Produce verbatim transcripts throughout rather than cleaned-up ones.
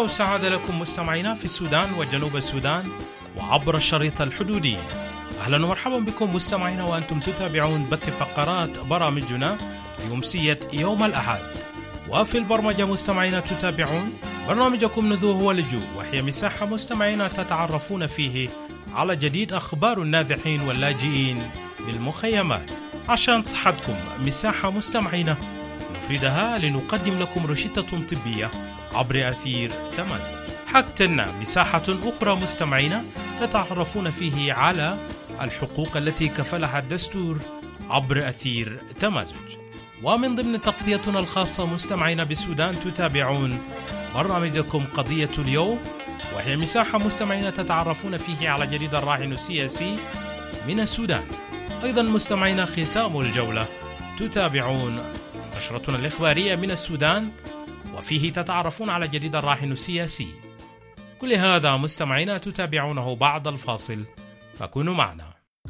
وسعادة لكم مستمعينا في السودان وجنوب السودان وعبر الشريط الحدودي. أهلا ومرحبا بكم مستمعينا وأنتم تتابعون بث فقرات برامجنا لأمسية يوم الأحد. وفي البرمجة مستمعينا تتابعون برنامجكم نذوه ولجوء، وهي مساحة مستمعينا تتعرفون فيه على جديد أخبار النازحين واللاجئين بالمخيمات. عشان صحتكم مساحة مستمعينا نفردها لنقدم لكم روشتة طبية عبر أثير تمن. حقتنا مساحة أخرى مستمعينا تتعرفون فيه على الحقوق التي كفلها الدستور عبر أثير تمازج. ومن ضمن تغطيتنا الخاصة مستمعينا بالسودان تتابعون برنامجكم قضية اليوم، وهي مساحة مستمعينا تتعرفون فيه على جديد الراهن السياسي من السودان. أيضا مستمعينا ختام الجولة تتابعون نشرتنا الإخبارية من السودان، وفيه تتعرفون على جديد الراهن السياسي. كل هذا مستمعينا تتابعونه بعد الفاصل، فكونوا معنا.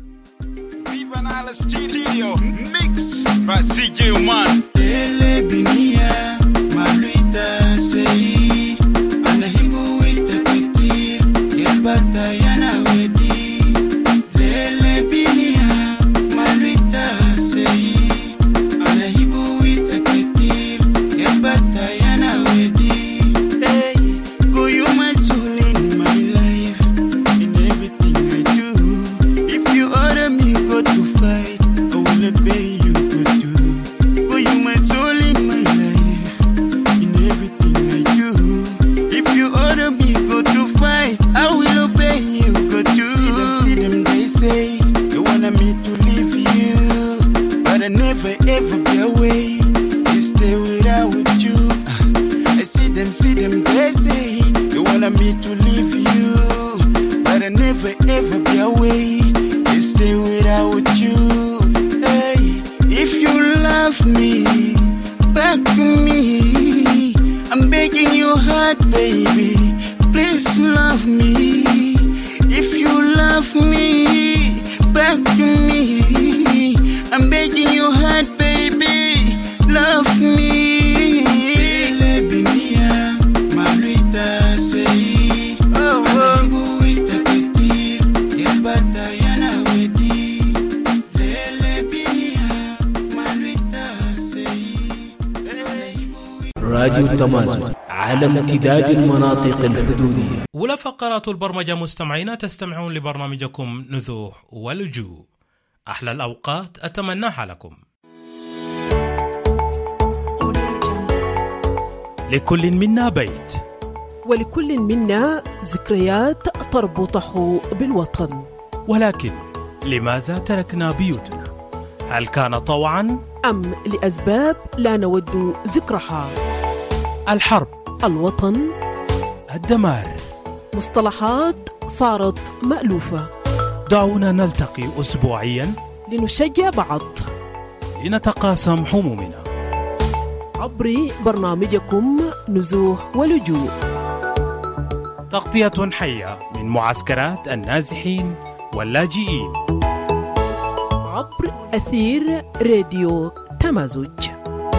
راديو تمازج على امتداد المناطق الحدودية. ولا فقرات البرمجة مستمعين تستمعون لبرنامجكم نذوح ولجوء. أحلى الأوقات أتمناها لكم. لكل منا بيت، ولكل منا ذكريات تربطه بالوطن، ولكن لماذا تركنا بيوتنا؟ هل كان طوعا أم لأسباب لا نود ذكرها؟ الحرب، الوطن، الدمار، مصطلحات صارت مألوفة. دعونا نلتقي أسبوعيا لنشجع بعض، لنتقاسم همومنا عبر برنامجكم نزوح ولجوء. تغطية حية من معسكرات النازحين واللاجئين عبر أثير راديو تمازج.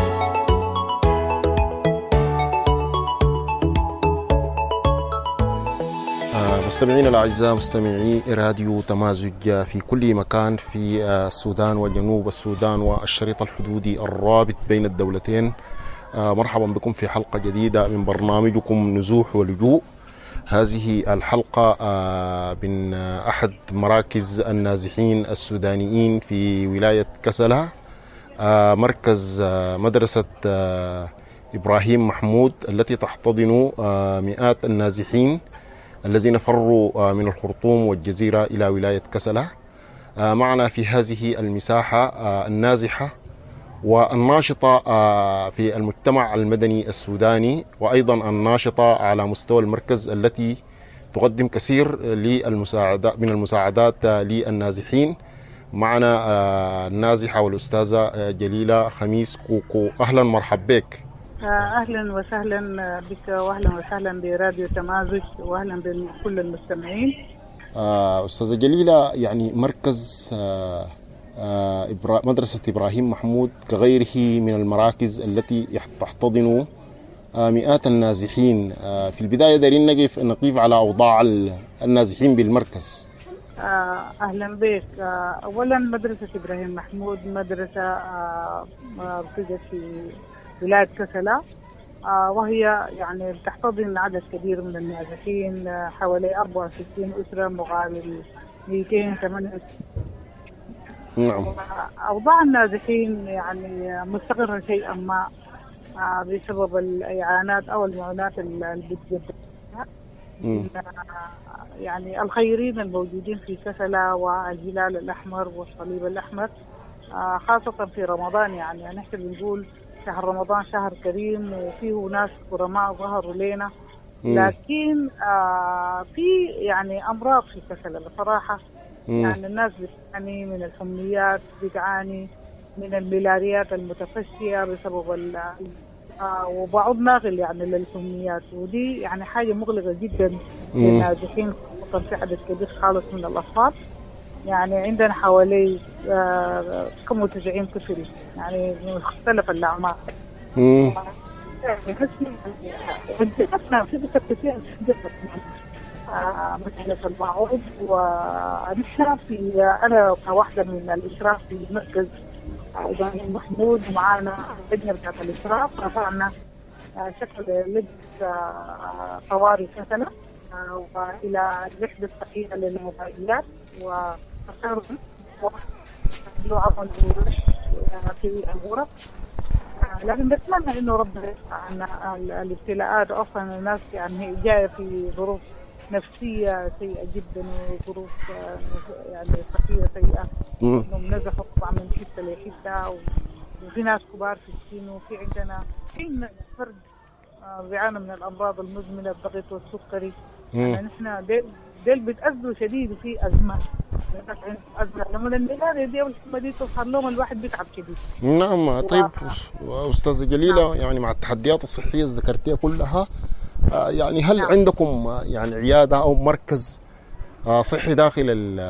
مستمعينا الأعزاء، مستمعي راديو تمازج في كل مكان في السودان وجنوب السودان والشريط الحدودي الرابط بين الدولتين، مرحبا بكم في حلقة جديدة من برنامجكم نزوح ولجوء. هذه الحلقة من أحد مراكز النازحين السودانيين في ولاية كسلة، مركز مدرسة إبراهيم محمود التي تحتضن مئات النازحين الذين فروا من الخرطوم والجزيرة إلى ولاية كسلة. معنا في هذه المساحة النازحة والناشطة في المجتمع المدني السوداني، وأيضا الناشطة على مستوى المركز التي تقدم كثير للمساعدات من المساعدات للنازحين. معنا النازحة والأستاذة جليلة خميس كوكو. أهلا مرحب بك. أهلا وسهلا بك، وأهلا وسهلا براديو تمازج، وأهلا بكل المستمعين. أستاذة جليلة، يعني مركز مدرسة إبراهيم محمود كغيره من المراكز التي تحتضن مئات النازحين. في البداية دارين نقف نقيف على أوضاع النازحين بالمركز. أهلا بك. أولا مدرسة إبراهيم محمود مدرسة توجد في ولاية كسلة، وهي يعني تحتضن عدد كبير من النازحين، حوالي أربعة وستين أسرة مقابل مئتين وثمانية وستين. نعم. أوضاع النازحين يعني مستقرة شيئا ما بسبب الإعانات أو المعونات اللي بتجدها. يعني الخيرين الموجودين في كسلة والهلال الأحمر والصليب الأحمر، خاصة في رمضان. يعني نحن بنقول شهر رمضان شهر كريم وفيه ناس كرماء ظهروا لنا، لكن آه في يعني أمراض في كسلة بصراحة. يعني الناس بتعاني من الحميات، بتعاني من الملاريات المتفشية بسبب ال آه وبعض ناقل يعني للحميات، ودي يعني حاجة مقلقة جدا للنازحين، خصوصا في عدد كبير خالص من الأطفال. يعني عندنا حوالي آه كم وتسعين طفل يعني من مختلف الأعمار. امم مسألة المعروض، ونحن في أنا كواحدة من الإشراف في مركز إبراهيم محمود، ومعنا لجنة بتاعت الإشراف رفعنا شكل لجنة طوارئ كسلة وإلى الوحدة الصحية للموبايلات، وأخرهم وعمل في الغرف. لكن بتمنى إنه ربنا يسمع الابتلاءات. أصلا الناس يعني جاية في ظروف نفسية سيئة جدا وظروف يعني صحية سيئة، إنهم نزحوا طبعا من حتة لحتة، وفي ناس كبار في السن، وفي عندنا حين فرد بيعانوا من الأمراض المزمنة الضغط والسكري. يعني نحن ديل, ديل بتأذوا شديد وفي أزمة. لما الميلاد دي والحمى دي توصل لهم الواحد بيتعب شديد. نعم. طيب أستاذة جليلة، نعم. يعني مع التحديات الصحية اللي ذكرتيها كلها، يعني هل نعم. عندكم يعني عيادة أو مركز صحي داخل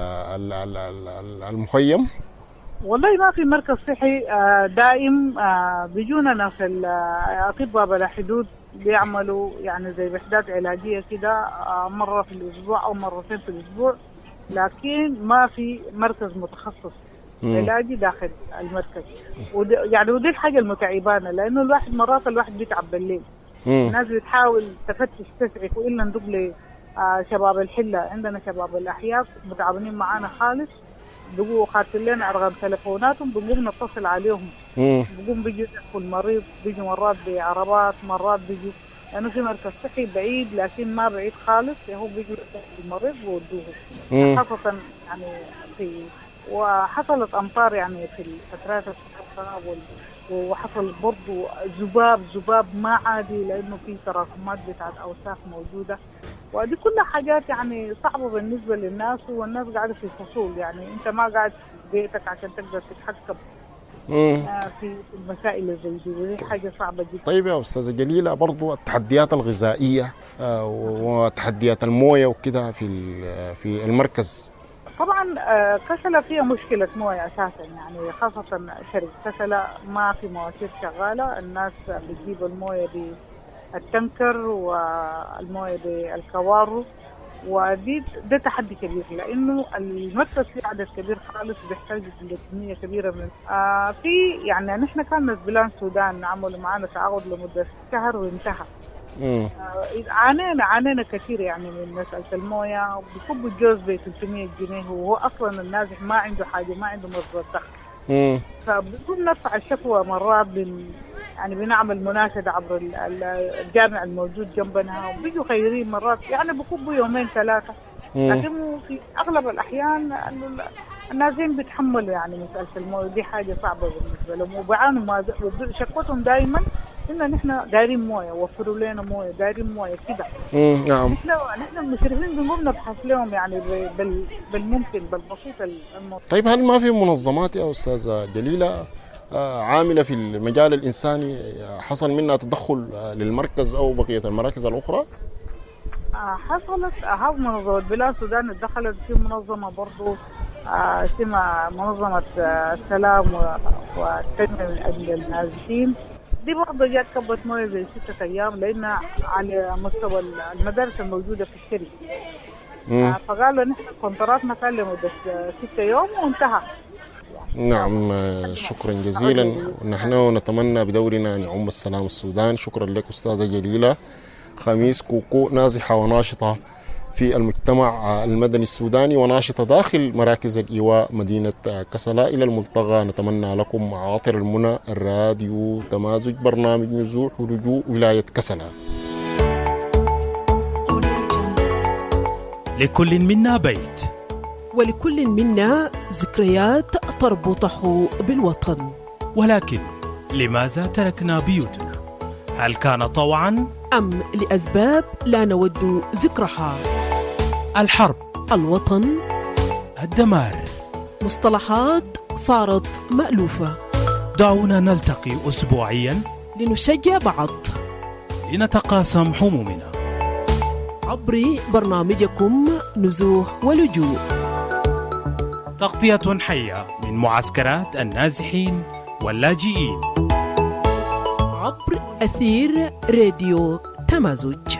المخيم؟ والله ما في مركز صحي دائم. بيجونا ناس الأطباء بلا حدود بيعملوا يعني زي وحدات علاجية كده مرة في الأسبوع أو مرتين في الأسبوع، لكن ما في مركز متخصص علاجي داخل المركز. ودي يعني ودي الحاجة المتعبانة، لأنه الواحد مرات الواحد بيتعب بالليل. الناس بتحاول تفتش تسعف، وإلا ندق لي شباب الحلة. عندنا شباب الأحياء متعاونين معانا خالص، بيجوا خاطر لنا أرقام تلفوناتهم، بنقوم نتصل عليهم. بيقوم بيجوا يدخلوا المريض، بيجوا مرات بعربات، مرات بيجوا لأنه في مركز صحي بعيد لكن ما بعيد خالص، هو بيجوا يدخلوا المريض ويودوه. خاصة يعني في وحصلت أمطار يعني في الفترات السابقة، وحصل برضو ذباب ذباب ما عادي، لأنه في تراكمات بتاعت أوساخ موجودة، ودي كلها حاجات يعني صعبة بالنسبة للناس، والناس قاعدة في فصول. يعني أنت ما قاعد في بيتك عشان تقدر تتحكم في المسائل زي دي، ودي حاجة صعبة جدا. طيب يا أستاذة جليلة، برضو التحديات الغذائية وتحديات الموية وكده في في المركز. طبعا كسلة فيها مشكلة موية أساسا، يعني خاصة شركة كسلة ما في مواسير شغالة، الناس بتجيب الموية بالتنكر والموية بالكوارو، ودي ده تحدي كبير، لأنه المركز فيه عدد كبير خالص بيحتاج كمية كبيرة من آه في يعني نحن كان بلان السودان عملوا معنا تعاقد لمدة شهر وانتهى. آه عانينا عانينا كثير يعني من مسألة الموية، بيصبوا الجوز ب ثلاثمية جنيه، وهو أصلا النازح ما عنده حاجة، ما عنده مصدر دخل. فبنقوم نرفع الشكوى مرات بن يعني بنعمل مناشدة عبر الجامع الموجود جنبنا، وبيجوا خيرين مرات يعني بكبوا يومين ثلاثة، لكن في أغلب الأحيان النازحين بيتحملوا يعني مسألة المويه، دي حاجة صعبة بالنسبة لهم، وبيعانوا شكوتهم دائما إن نحن دايرين مويه، وفروا لنا مويه، دايرين مويه كده. نعم. نحن نحن المشرفين بنقوم نبحث لهم يعني بال بالممكن بالبسيط المطلوب. طيب هل ما في منظمات يا أستاذة جليلة عاملة في المجال الإنساني حصل منها تدخل للمركز أو بقية المراكز الأخرى؟ حصلت هذه منظمة بلاد السودان دخلت في منظمة برضو اسمها منظمة السلام والتنمية للنازحين، دي برضه جات كبت مويه زي ستة ايام لان على مستوى المدارس الموجوده في الشرق. آه فقالوا نحن كونتراتنا كان لمده ستة يوم وانتهى. نعم شكرا جزيلا. ونحن نتمنى بدورنا ان يعم السلام السودان. شكرا لك استاذه جليله خميس كوكو، نازحه وناشطه في المجتمع المدني السوداني وناشطة داخل مراكز الإيواء مدينة كسلا. إلى الملتقى، نتمنى لكم عاطر المنى. الراديو تمازج، برنامج نزوح ولجوء ولاية كسلا. لكل منا بيت، ولكل منا ذكريات تربطه بالوطن. ولكن لماذا تركنا بيوتنا؟ هل كان طوعا أم لأسباب لا نود ذكرها؟ الحرب، الوطن، الدمار، مصطلحات صارت مألوفة. دعونا نلتقي أسبوعيا لنشجع بعض، لنتقاسم همومنا عبر برنامجكم نزوح ولجوء. تغطية حية من معسكرات النازحين واللاجئين عبر أثير راديو تمازج.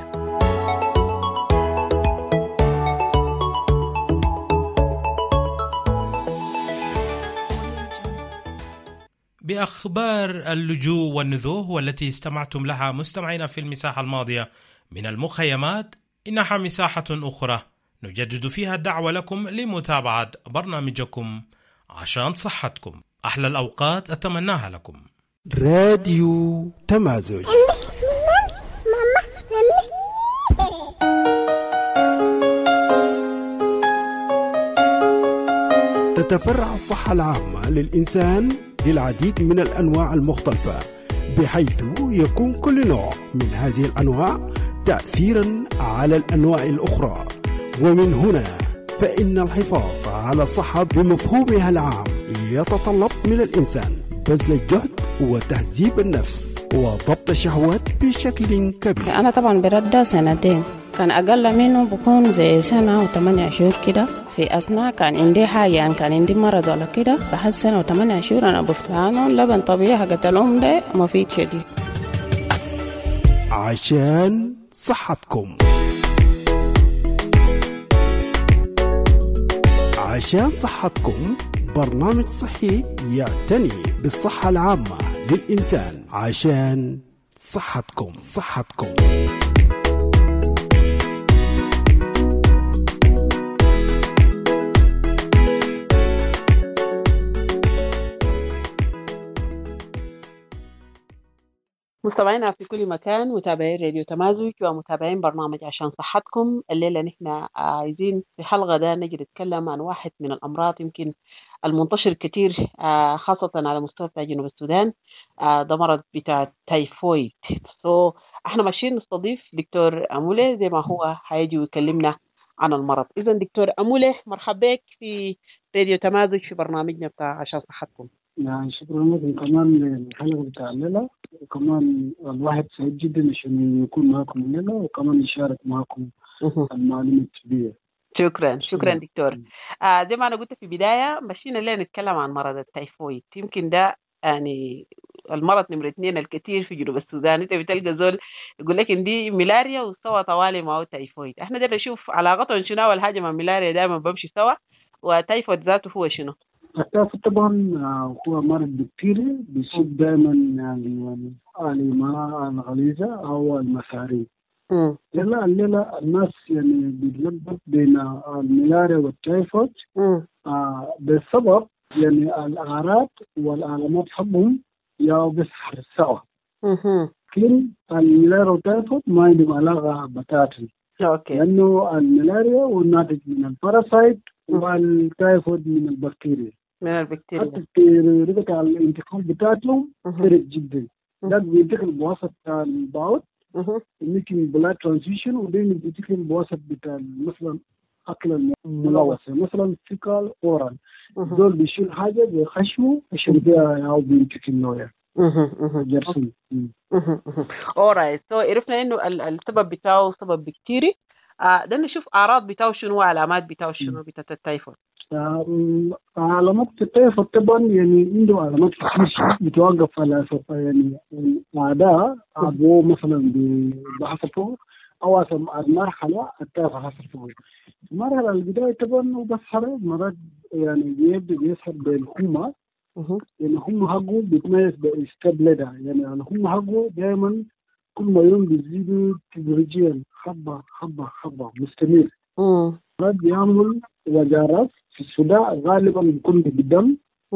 بأخبار اللجوء والنزوح والتي استمعتم لها مستمعين في المساحة الماضية من المخيمات، إنها مساحة أخرى نجدد فيها الدعوة لكم لمتابعة برنامجكم عشان صحتكم. أحلى الأوقات أتمناها لكم. راديو تمازج. تتفرع الصحة العامة للإنسان للعديد من الأنواع المختلفة، بحيث يكون كل نوع من هذه الأنواع تأثيرا على الأنواع الأخرى. ومن هنا فإن الحفاظ على الصحة بمفهومها العام يتطلب من الإنسان بذل الجهد وتهذيب النفس وضبط الشهوات بشكل كبير. أنا طبعا برد سنتين، كان أقل منه بكون زي سنة وثمانية شهور كده. في أثناء كان عندي حاجة، يعني كان عندي مرض ولا كده، بعد سنة وثمانية شهور أنا بفتانه لبن طبيعي حقت الأم ده مفيد شديد. عشان صحتكم، عشان صحتكم برنامج صحي يعتني بالصحة العامة للإنسان. عشان صحتكم صحتكم مستمعينا في كل مكان، متابعين راديو تمازج ومتابعين برنامج عشان صحتكم. الليلة نحن عايزين في حلقة ده نجي نتكلم عن واحد من الأمراض يمكن المنتشر كتير خاصة على مستوى جنوب السودان، ده مرض بتاع تايفويد. سو so, احنا ماشيين نستضيف دكتور أمولي زي ما هو هيجي ويكلمنا عن المرض. إذا دكتور أمولي، مرحبا بك في راديو تمازج في برنامجنا بتاع عشان صحتكم. يعني شكرا لكم كمان للحلقة بتاع الليلة، وكمان الواحد سعيد جدا عشان يكون معكم الليلة وكمان يشارك معكم المعلومات الطبية. شكرا شكرا دكتور. آه زي ما أنا قلت في بداية، مشينا الليلة نتكلم عن مرض التايفويد. يمكن ده يعني المرض نمرة اثنين الكثير في جنوب السودان. انت بتلقى زول يقول لك ان دي ملاريا وسوا طوالي معه تايفويد. احنا ده نشوف علاقتهم شنو. اول حاجة مع ملاريا دائما بمشي سوا، وتايفويد ذاته هو شنو؟ التايفويد طبعا هو مرض بكتيري بيصيب دائما يعني الإمعاء الغليظة أو المسارين. لا الليلة الناس يعني بيتلخبط بين الملاريا والتايفويد آه بسبب يعني الأعراض والعلامات حقهم يا بيسحر سوا. لكن الملاريا والتايفويد ما عندهم علاقة بتاتا، لأنه الملاريا هو ناتج من الباراسايت والتايفويد من البكتيريا. من البكتيريا حتى طريقة الانتقال بتاعتهم سريع جدا. ده بينتقل بواسطة البعوض ممكن بلاد ترانزيشن، ودين بينتقل بواسطة بتاع مثلا أكل ملوثة مثلا فيكال أورال. دول بيشيل حاجة بخشمه عشان بيها أو بينتقل نوعه جرسون. أورايت. سو عرفنا إنه السبب بتاعه سبب بكتيري. آه ده نشوف أعراض بتاعه شنو وعلامات بتاعه شنو بتاعت التايفويد. علامات التيفود طبعا يعني عنده علامات كتير بتوقف على يعني أعداء أبوه مثلا بحصل أو المرحلة التيفود حصل فوق. المرحلة البداية طبعا بس حرب مرات يعني بيبدأ بيسحب بالحمى، يعني هم حقه بيتميز باستبلده، يعني هم حقه دائما كل ما يوم بيزيدوا تدريجيا حبة حبة حبة مستمر. مرات بيعمل وجارات في الصداع غالبا بيكون بالدم،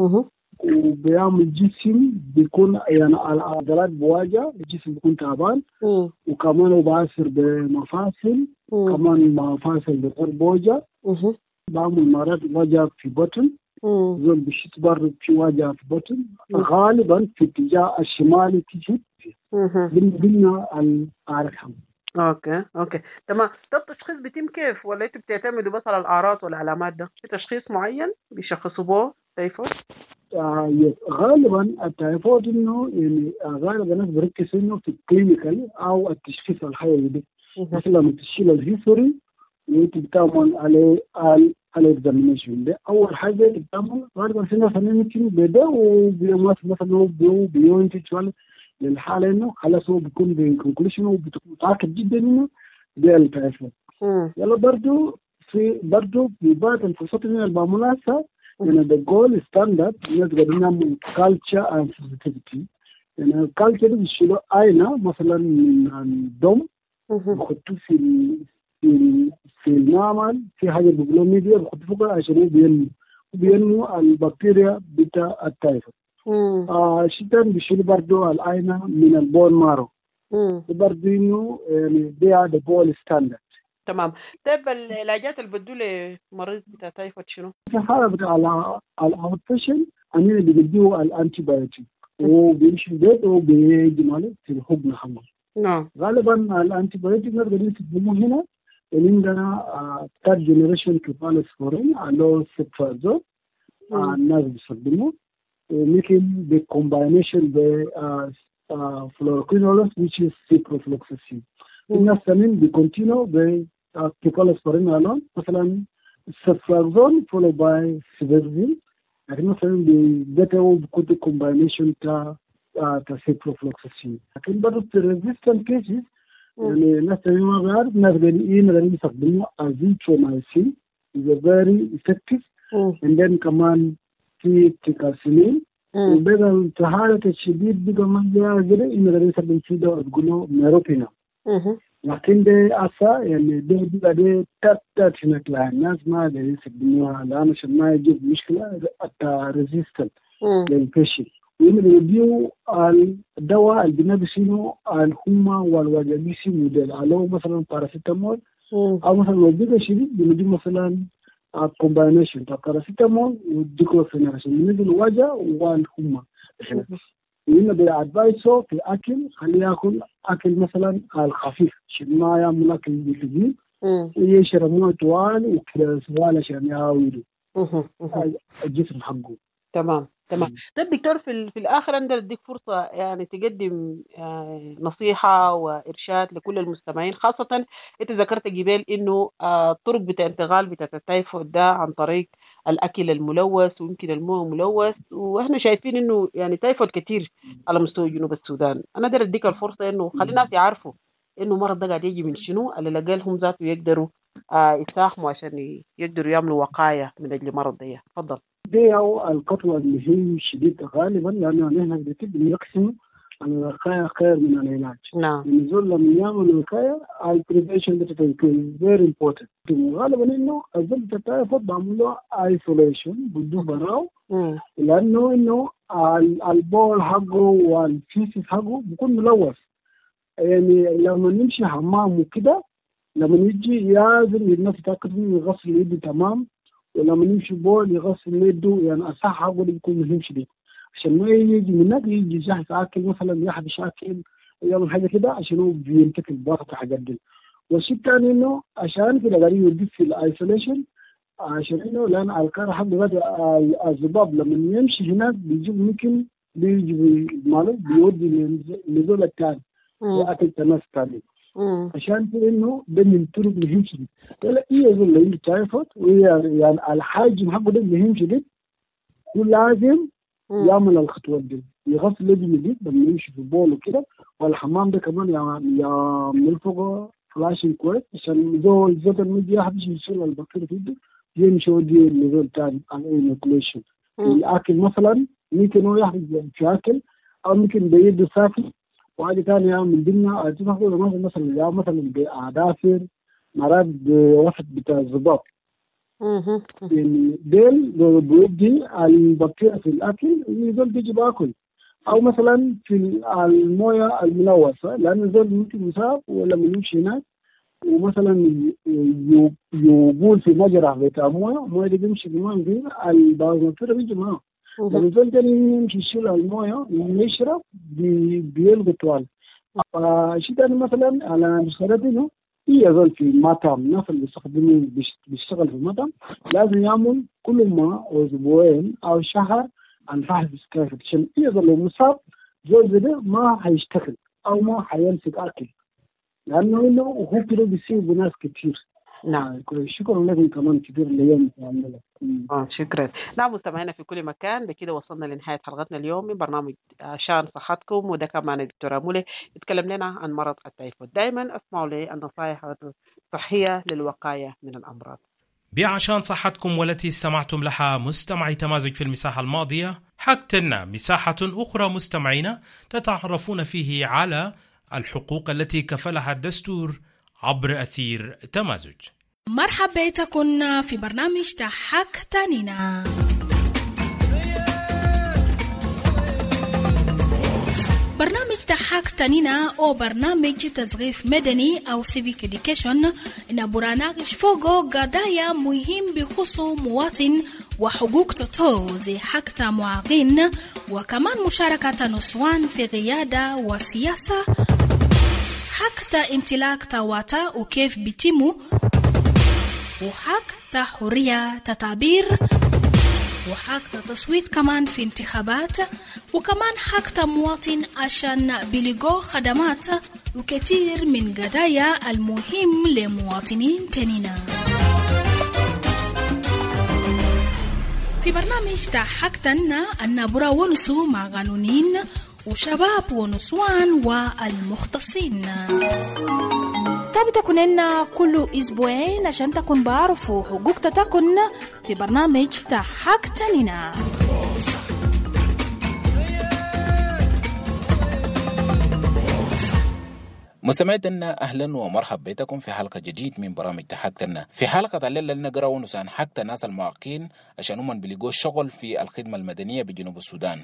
وبيعمل جسم بيكون يعني العضلات بواجع، الجسم بيكون تعبان، وكمان هو بيأثر بمفاصل، كمان مفاصل بيصير بوجع، بعمل مرات وجع في بطن، زول بيشت برضه في وجع في بطن، غالبا في اتجاه الشمالي تيجي بينا الأرحم. اوكي اوكي تمام. طب التشخيص بيتم كيف، ولا انتوا بتعتمدوا بس على الاعراض والعلامات؟ ده في تشخيص معين بيشخصوا به تيفود؟ آه غالبا التيفود انه يعني غالبا الناس بركز انه في الكلينيكال او التشخيص الحيوي ده. مثلا لما تشيل الهيستوري وانت بتعمل عليه الاكزامينشن ده، اول حاجه بتعمل غالبا سنه فنانتين بدا وبيوم مثلا بيو بيونتي شوال للحاله انه خلاص هو بيكون بالكونكلوشن ومتاكد جدا انه ده التيفود. يلا برضه في برضه في بعض الفحوصات اللي بعملها يعني the gold standard الناس قاعدين نعمل culture and sensitivity. يعني الكالتشر دي بيشيلوا عينة مثلا من الدم بيحطوه في في في المعمل، في حاجة بيقولوا ميديا بيحطوه فوقها عشان هو بينمو بينمو البكتيريا بتاع التايفود. آه الشيطان بيشيلوا برضه العينة من البون مارو برضه إنه يعني they are the gold standard. تمام. طيب العلاجات اللي بدوا لمريض بتاع تايفود شنو؟ في حالة بتاع الاوتبيشن أنا بديه الأنتي بايوتيك وبيمشي البيت وبيجي ماله في الحضن حمل. نعم. غالبا الأنتي بايوتيك نقدر نستخدمه هنا اللي عندنا ثيرد جنريشن كيفالوسبورين اللي سيبترازول الناس بيستخدموه، وممكن بكومباينيشن ب فلوروكينولوس which is ciprofloxacin. الناس ثانيين بيكونتينو ب كيفالوسبورين الون مثلا سيبترازول followed by سيفيرزين، لكن مثلا بيبدأوا بكل كومباينيشن تا تا سيبروفلوكساسين. لكن برضه في الريزيستنت كيسز يعني الناس ثانيين ما بيعرف الناس قاعدين قاعدين يستخدموا ازيترومايسين is a very effective and then كمان في تيكاسيلين وبدل في حالة الشديد بقى ما جاء إنه قاعدين يستخدم فيه دواء بيقولوا ميروبينا. لكن ده أسا يعني ده بقى ده تات تات هناك الناس ما قاعدين يستخدموها لأن عشان ما يجيب مشكلة الريزيستنت للبيشنت. وإنه يديو الدواء اللي بنبسينه الحمى والوجع موديل على مثلا باراسيتامول أو مثلا لو بيجي شديد بندي مثلا كومباينيشن تاع باراسيتامول وديكلوفيناك عشان ينزل الوجع والحمى. وإنه بيأدفايسه في أكل خليه يأكل أكل مثلا الخفيف عشان ما يعمل أكل بالثقيل ويشرب مويه طوال وكذا سوال عشان يعاودوا الجسم حقه. تمام تمام. طيب دكتور في, في الآخر أنا أديك فرصة يعني تقدم يعني نصيحة وإرشاد لكل المستمعين، خاصة أنت ذكرت قبل إنه الطرق بتاع انتقال بتاع التايفود ده عن طريق الأكل الملوث ويمكن المويه ملوث، وإحنا شايفين إنه يعني تايفود كتير على مستوى جنوب السودان. أنا أقدر أديك الفرصة إنه خلي الناس يعرفوا إنه مرض ده قاعد يجي من شنو، على الأقل هم ذاته يقدروا يساهموا عشان يقدروا يعملوا وقاية من أجل مرض ده. تفضل. دي أو القطوة اللي هي شديدة غالبا لأنه نحن بنتبني نقسم الوقاية خير من العلاج. نعم. النزول لما يعمل الوقاية البريفنشن بتكون very important. غالبا إنه الزول بتاعه بعمل له isolation بدون براو لأنه إنه البول حقه والفيسيس حقه بيكون ملوث. يعني لما نمشي حمام وكده لما يجي لازم الناس يتأكد إنه يغسل يده تمام، ولما نمشي بول يغسل يده يعني أصح حقه بيكون مهم شديد عشان ما يجي من هناك يجي جاهز أكل مثلا يحبش أكل يعمل حاجة كده عشان هو بينتقل بوقت حاجات دي. والشيء الثاني إنه عشان كده قاعدين يودي في الأيسوليشن عشان إنه لأن الكار حق ذات الذباب لما يمشي هناك بيجي ممكن بيجي ماله بيودي للنزول الثاني يأكل تناس ثاني. عشان في انه ده من طرق مهم شديد. لا يظل عنده تايفويد يعني الحاجم حقه ده مهم شديد، ولازم يعمل الخطوات دي، يغسل يده جديد لما يمشي في البول وكده، والحمام ده كمان يعمل فوقه فلاشين كويس عشان زو الزيت المدي واحد يجي يشيل البكتيريا في يده يمشي ودي النزول تاني على الانوكليشن. الأكل مثلا ممكن هو يحفظ في أكل أو ممكن بيده ساكن، وحاجة تانية من ضمنها تفحصوا مثلا يا مثلا بأعدافر مرات بوسط بتاع الضباط. يعني ديل بيدي البكتيريا في الأكل يزول بيجي باكل، أو مثلا في الموية الملوثة لأن الزول ممكن يصاب ولما يمشي هناك ومثلا يقول في مجرى بتاع مويه مويه دي بيمشي بالماء دي البكتيريا بيجي معاه. لما الزول ده يمشي يشيل المويه يشرب بيلقى طوال. فشيء ثاني مثلا على مشكلتنا هي زول في مطعم، الناس اللي بيستخدموا بيشتغل في المطعم لازم يعمل كل ما أسبوعين أو شهر الفحص كافي عشان إذا لو مصاب زول ده ما هيشتغل أو ما هيمسك أكل، لأنه إنه هو كده بيصيب ناس كتير. نعم شكرا لكم كمان كثير اليوم يعملها. آه شكرا. نعم مستمعينا في كل مكان، بكده وصلنا لنهاية حلقتنا اليوم من برنامج شان صحتكم، وده كان معنا دكتورة مولي يتكلم لنا عن مرض التايفود. دائما اسمعوا لي النصائح الصحية للوقاية من الأمراض. بعشان صحتكم والتي استمعتم لها مستمعي تمازج في المساحة الماضية، حقتنا مساحة أخرى مستمعينا تتعرفون فيه على الحقوق التي كفلها الدستور عبر أثير تمازج. مرحبا بكم في برنامج تحك تانينا. برنامج تحك تانينا أو برنامج تثقيف مدني أو civic education إن برنامج فوقه قضايا مهم بخصوص مواطن وحقوق تطور زي حق معاقين، وكمان مشاركة نسوان في قيادة وسياسة، حق امتلاك تواتا وكيف بيتمو، وحق حرية تعبير، وحق تصويت كمان في انتخابات، وكمان حق مواطن عشان بيلقوا خدمات، وكثير من قضايا المهم لمواطنين تانينا. في برنامج تحكتنا أن برا ونسو مع قانونين وشباب ونسوان والمختصين. تابع تكوننا كل أسبوعين عشان تكون بعرفوا حقوق تكون في برنامج تحكتنا. مستمعينا أهلا ومرحبا بكم في حلقة جديد من برامج تحكتنا. في حلقة الليلة نقرأ ونسان حق الناس المعاقين عشان هم بيلقوا شغل في الخدمة المدنية بجنوب السودان.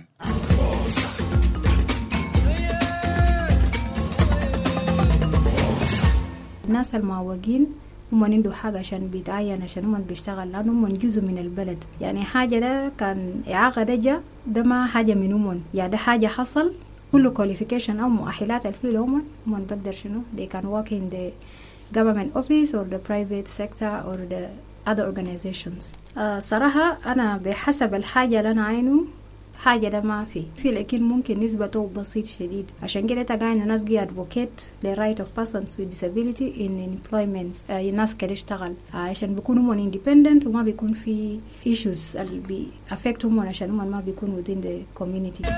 الناس المعوقين هم عنده حاجة عشان بيتعين عشان هم بيشتغل لأنهم من جزء من البلد. يعني حاجة ده كان إعاقة ده جا ده ما حاجة منهم، يعني ده حاجة حصل كل qualification أو مؤهلات الفيل هم هم بقدر شنو they can work in the government office or the private sector or the other organizations. uh, صراحة أنا بحسب الحاجة اللي أنا عينه حاجة ده ما في في لكن ممكن نسبته بسيط شديد. عشان كده تقاين الناس جي advocate the right of persons with disability in employment. آه الناس كده اشتغل آه عشان بيكونوا هم independent وما بيكون في issues اللي بي affectهم عشان هم ما بيكون within the community.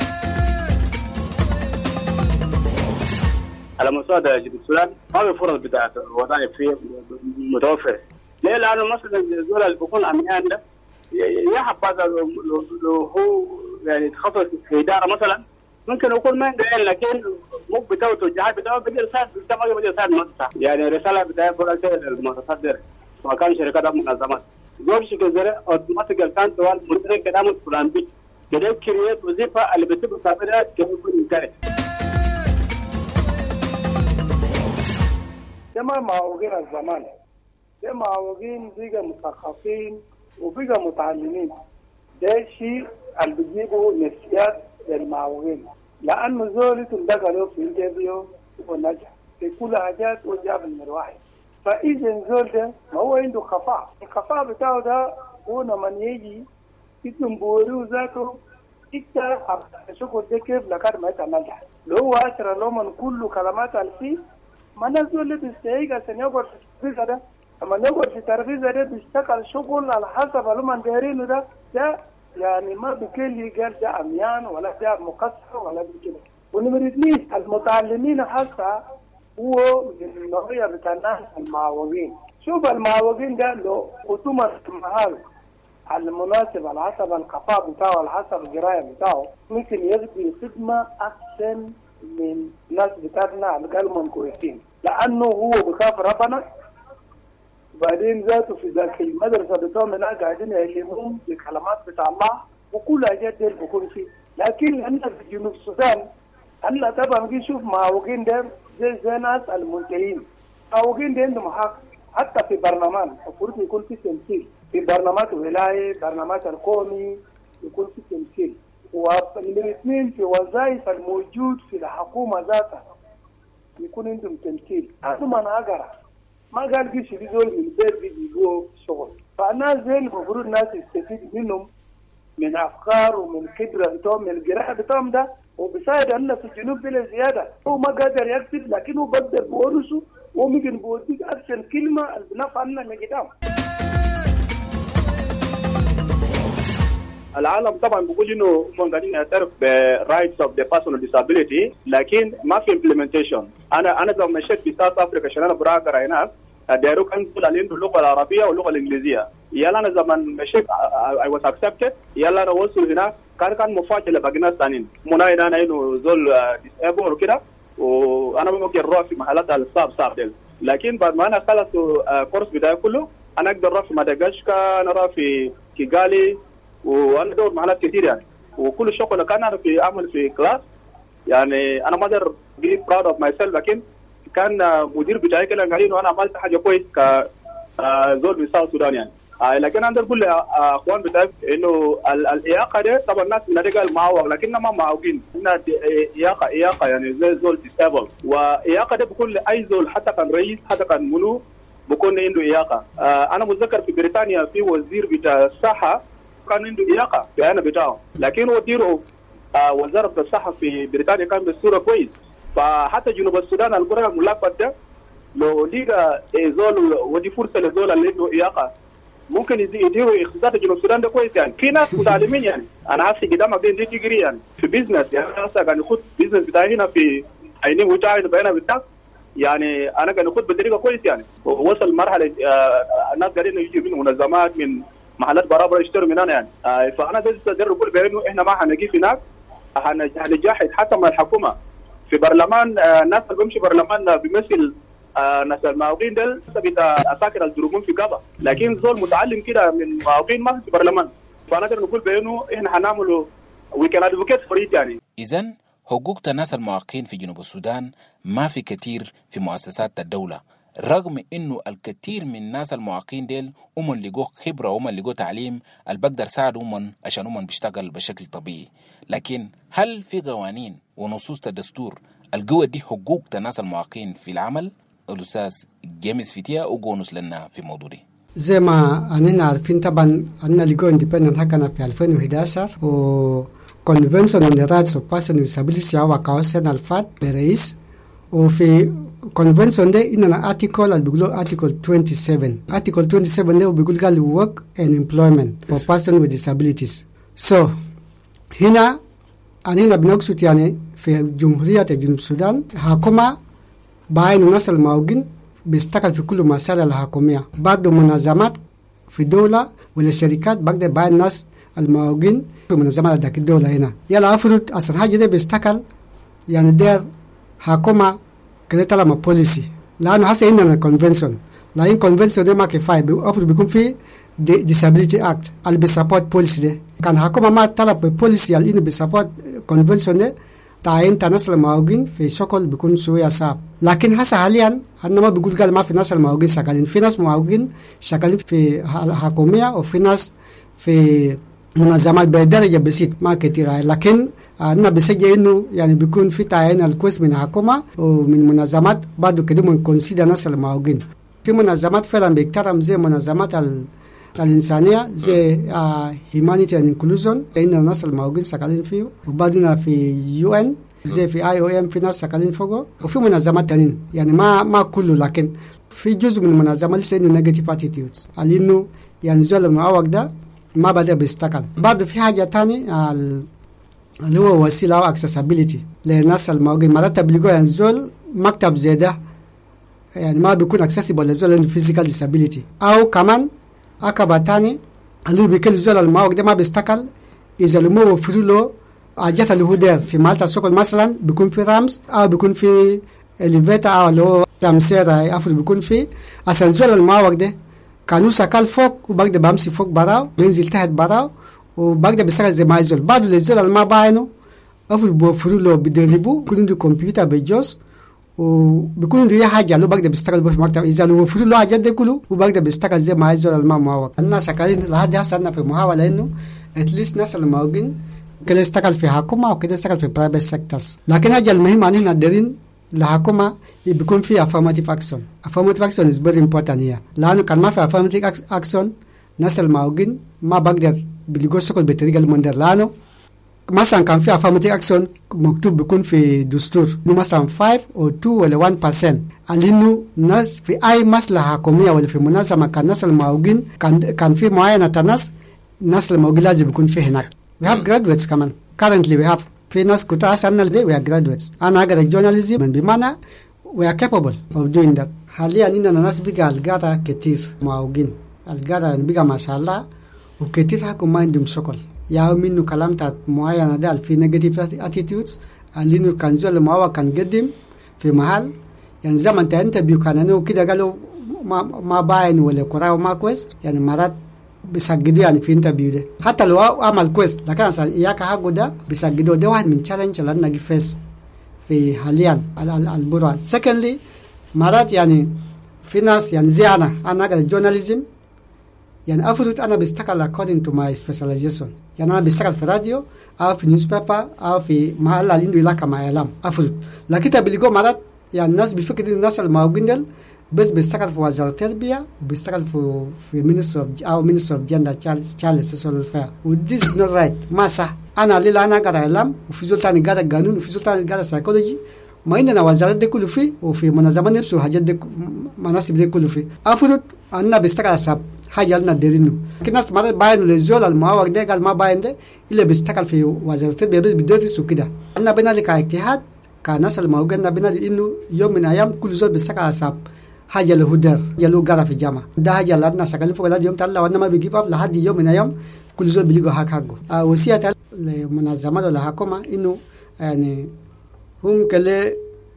على مستوى جنوب السودان ما في فرص بتاعت وظائف فيه متوفرة. ليه؟ لأنه مثلا الزول اللي بيكون عميان ده يحب لو هو يعني تخصص في إدارة مثلا ممكن يكون ما عنده، لكن مو بتاعه توجيهات بتاعه بدي رسالة بتاعه بدي رسالة مؤسسة، يعني رسالة بتاعه برأسي المؤسسات دي وكان شركات أو منظمات جوب شكل زي أوتوماتيك كان سؤال مدير كلام فلان بيت كده كريات وظيفة اللي بتبقى صابرة كيف يكون إمكانه. كما معوقين الزمان كما معوقين بيجا مثقفين وبيجا متعلمين، ده شيء اللي بيجيبوا نسيات للمعوقين، لأنه زول تندقلوا في الجبيو ونجح في كل حاجات وجاب المروحي. فإذا زول ده ما هو عنده خفاء، الخفاء بتاعه ده هو لما يجي يتنبوري ذاته إنت شغل ده كيف لكاد ما يتنجح. لو هو أشرا لو من كل كلمات الفيه ما نزول اللي بيستهيق عشان يقعد في الترفيزة ده. لما يقعد في الترفيزة ده بيشتغل شغل على حسب اللي هم دايرينه ده ده يعني ما بكل قال ده عميان ولا ده مقصر ولا كده. ونمرة اثنين المتعلمين حتى هو من النوعية بتاع الناس المعوقين. شوف المعوقين ده لو خصومة المهال على المناسب على حسب الكفاءة بتاعه على حسب القراية بتاعه ممكن يقضي خدمة أحسن من ناس بتاعتنا على قلبهم كويسين، لأنه هو بخاف ربنا. بعدين ذاته في ذاك المدرسة بتاعهم هناك قاعدين يعلمهم بكلمات بتاع الله وكل حاجات دي بكون فيه. لكن هنا في جنوب السودان هلا طبعا بنجي نشوف معوقين ده زي زي ناس المنتهين. معوقين ده عندهم حق حتى في برلمان المفروض يكون في تمثيل، في برنامات الولاية برنامات القومي يكون في تمثيل. والاثنين في وظائف الموجود في الحكومة ذاتها يكون عندهم تمثيل. هذا ما نقرأ ما قال قيش يدول من البيت بيجوا شغل. فالناس زي المفروض الناس يستفيد منهم من أفكار ومن كبرة بتوعهم من القراءة بتوعهم ده، وبساعد أنه في الجنوب بلا زيادة. هو ما قادر يكتب لكنه بدأ بورسه وممكن بوديك أحسن كلمة بنفع لنا من قدام. العالم طبعا بيقول انه هم قاعدين يعترف برايتس اوف ذا بيرسون وذ ديسابيليتي، لكن ما في امبلمنتيشن. انا انا لما مشيت في ساوث افريقيا عشان انا براقر هناك دايرو كان يقول على انه اللغه العربيه واللغه الانجليزيه. يلا انا زمان مشيت اي واز اكسبتد، يلا انا وصل هنا كان كان مفاجاه لباقي ناس ثانيين. مناي انا انه زول ديسابل وكده، وانا ممكن اروح في محلات الصعب صعب دل. لكن بعد ما انا خلصت كورس بدايه كله انا اقدر اروح في مدغشقر، انا اروح في كيغالي، وانا دور محلات كثير يعني. وكل شغل كان انا في اعمل في كلاس يعني انا ما اقدر بي براود اوف ماي سيلف، لكن كان مدير بتاعي كده قال وانا عملت حاجه كويس ك زول في ساوث السودان يعني. آه لكن انا اقول لاخوان بتاعي انه الاياقه دي طبعا الناس من قال معوق لكن ما معوقين. هنا اياقه اياقه يعني زي زول ديسابل، واياقه دي بكل اي زول حتى كان رئيس حتى كان منو بكون عنده اياقه. آه انا متذكر في بريطانيا في وزير بتاع الصحه كان عنده إياقة في أنا بتاعه، لكن هو ديره آه وزارة الصحة في بريطانيا كان بالصورة كويس. فحتى جنوب السودان القرى الملقبة ده لو لقى زول ودي فرصة لزول اللي عنده إياقة ممكن يديروا اقتصاد جنوب السودان ده كويس يعني. في ناس متعلمين يعني انا عارف قدامك دي تجري يعني في بيزنس يعني. انا قاعد اخد بيزنس بتاعي هنا في عيني وجاي بينا بالتاك يعني. انا قاعد اخد بطريقه كويس يعني. ووصل مرحله آه الناس قاعدين يجوا من منظمات من محلات برابر يشتروا من انا يعني. آه فانا ده ده بقول بانه احنا ما هنجي هناك هنجاهد حتى مع الحكومه في برلمان. آه الناس اللي بيمشي برلمان بيمثل آه ناس المعوقين دل بتاع اساكر الدرومون في غابه، لكن زول متعلم كده من معوقين ما في برلمان. فانا اقدر نقول بانه احنا هنعمله وي كان ادفوكيت فور ات يعني. اذا حقوق الناس المعوقين في جنوب السودان ما في كثير في مؤسسات الدوله، رغم انه الكثير من الناس المعاقين ديل هم اللي لقوا خبره وهم اللي لقوا تعليم اللي بقدر ساعدهم عشان هم بيشتغل بشكل طبيعي. لكن هل في قوانين ونصوص الدستور القوة دي حقوق الناس المعاقين في العمل؟ الاستاذ جيمس فيتيا وقونس لنا في موضوع دي. زي ما اننا عارفين طبعا اننا لقوا اندبندنت حقنا في ألفين وأحد عشر و Convention on the Rights of Persons with Disabilities وقعوا السنة الفات برئيس. وفي convention ده إننا article اللي بيقولوا article twenty-seven. article twenty-seven ده بيقول قال work and employment for persons with disabilities. so هنا أننا بنقصد يعني في جمهورية جنوب السودان حكومة باين الناس المعوقين بيشتغل في كل مسائل الحكومية. بعض منظمات في دولة ولا شركات بقدر باين الناس المعوقين في منظمات ذاك الدولة هنا. يلا أفرض أصلا حاجة ده بيشتغل يعني دير حكومة كده طالما بوليسي، لأنه حسب إننا الكونفنشن، لأن الكونفنشن ده ما كفاية. أفرض بيكون في disability act اللي بيسابورت بوليسي ده. كان حكومة ما طلب بوليسي اللي إنه بيسابورت كونفنشن ده تعين الناس المعوقين في شغل بيكون شوية صعب. لكن هسه حاليا أنا ما بقول قال ما في ناس المعوقين شغالين، في ناس معوقين شغالين في حكومية وفي ناس في منظمات بدرجة بسيط ما كتير. لكن أنا بسجل إنه يعني بيكون في تعيين الكويس من الحكومة ومن منظمات بعده كده من كونسيدا ناس المعوقين. في منظمات فعلا بيكترم زي منظمات الإنسانية زي هيومانيتي اند انكلوجن، إن الناس المعوقين شغالين فيه. وبعدين في يو إن زي في اي او ام في ناس ساكنين فوقه، وفي منظمات تانيين يعني ما ما كله، لكن في جزء من المنظمات لسه انه نيجاتيف اتيتيودز، على انه يعني زول المعوق ده ما بدا بيستقل. بعد في حاجه تاني اللي هو وسيله او اكسسبيليتي للناس المعوقين. مرات بيلقوا يعني زول مكتب زي ده يعني ما بيكون اكسسبل لزول عنده فيزيكال ديسابيليتي، او كمان عقبه تاني اللي بيكل زول المعوق ده ما بيستقل اذا لما وفروا له حاجات اللي هو داير في مالتا السوق مثلا، بيكون في رامز او بيكون في اليفيتا او اللي هو تمسير افضل بيكون في اصلا زول المعوق ده كانوا سكال فوق وبقدر بمشي فوق براو بينزل تحت براو وبقدر بيشتغل زي ما يزول. بعد الزول اللي ما باينه افضل بيوفروا له بيدربوا، بيكون عنده كمبيوتر بيجوز وبيكون عنده اي حاجه اللي بقدر بيشتغل في مكتب. اذا لو وفروا له حاجات دي كله وبقدر بيشتغل زي ما يزول اللي ما معوق. الناس شغالين لحد هسه انا في محاوله انه اتليست ناس المعوقين كده يشتغل في حكومه وكده يشتغل في برايفت سيكتورز. لكن حاجه المهمه ان احنا دايرين الحكومه بيكون في affirmative action. affirmative action is very important here، لانه كان ما في affirmative action ناس المعوقين ما بقدر بيلقوا شغل بالطريقه المندر. لانه مثلا كان في affirmative action مكتوب بيكون في دستور انه مثلا خمسة او اثنين ولا واحد بالمية، على انه ناس في اي مصلحه حكوميه ولا في منظمه كان ناس المعوقين كان كان في معينه ناس ناس المعوقين لازم يكون في هناك. we have graduates كمان currently we have في ناس كنت أسألنا ليه we are graduates. أنا أقرأ journalism بمعنى we are capable of doing that. حاليا إننا ناس بقى القارة كتير معوقين، القارة بقى ما شاء الله وكتير حكم ما عندهم شغل. يا منه كلام تاع معينة ده في negative attitudes اللي إنه كان زول المعوق كان قدم في محل يعني زمن تانتبيو كان أنا كده قالوا ما ما باين ولا كراو ما كويس، يعني مرات بيسجدوا يعني في انترفيو ده حتى لو عمل كويس، لكن اصلا اياك حقه ده بيسجدوا. ده واحد من تشالنج اللي انا فيس في حاليا البرا. سكندلي مرات يعني في ناس يعني زي انا انا قاعد جورناليزم يعني افرض انا بشتغل according to my specialization، يعني انا بشتغل في راديو او في نيوز بيبر او في محل اللي عنده علاقه مع اعلام افرض، لكن بيلقوا مرات يعني الناس بيفكروا الناس المعوقين دول بس بيشتغل في وزارة التربية وبيشتغل في في مينستر أو مينستر أوف جندر تشايلد سوشيال ويلفير، وديس از نوت رايت ما صح. أنا اللي أنا قاعد إعلام وفي زول تاني قاعد قانون وفي زول تاني قاعد سايكولوجي، ما عندنا وزارات دي كله فيه وفي منظمة نفسه وحاجات دي مناصب دي كله فيه. أفرض أنا بيشتغل حساب حاجة لنا ديرينه، لكن ناس مرات باين للزول المعوق ده قال ما باين ده إلا بيشتغل في وزارة التربية بس بدرس وكده. أنا بنا لك اجتهاد كناس المعوقين بنا إنه يوم من أيام كل زول بيشتغل حساب حاجة له در يلو قرا في جامعة. ده حاجة لأننا شغالين فوق اليوم تعالى وأنا ما بيجيب أب لحد يوم من أيام كل زول بيلقوا حق حقه. آه وسيلة لمنظمات ولا حكومة إنه يعني هم كله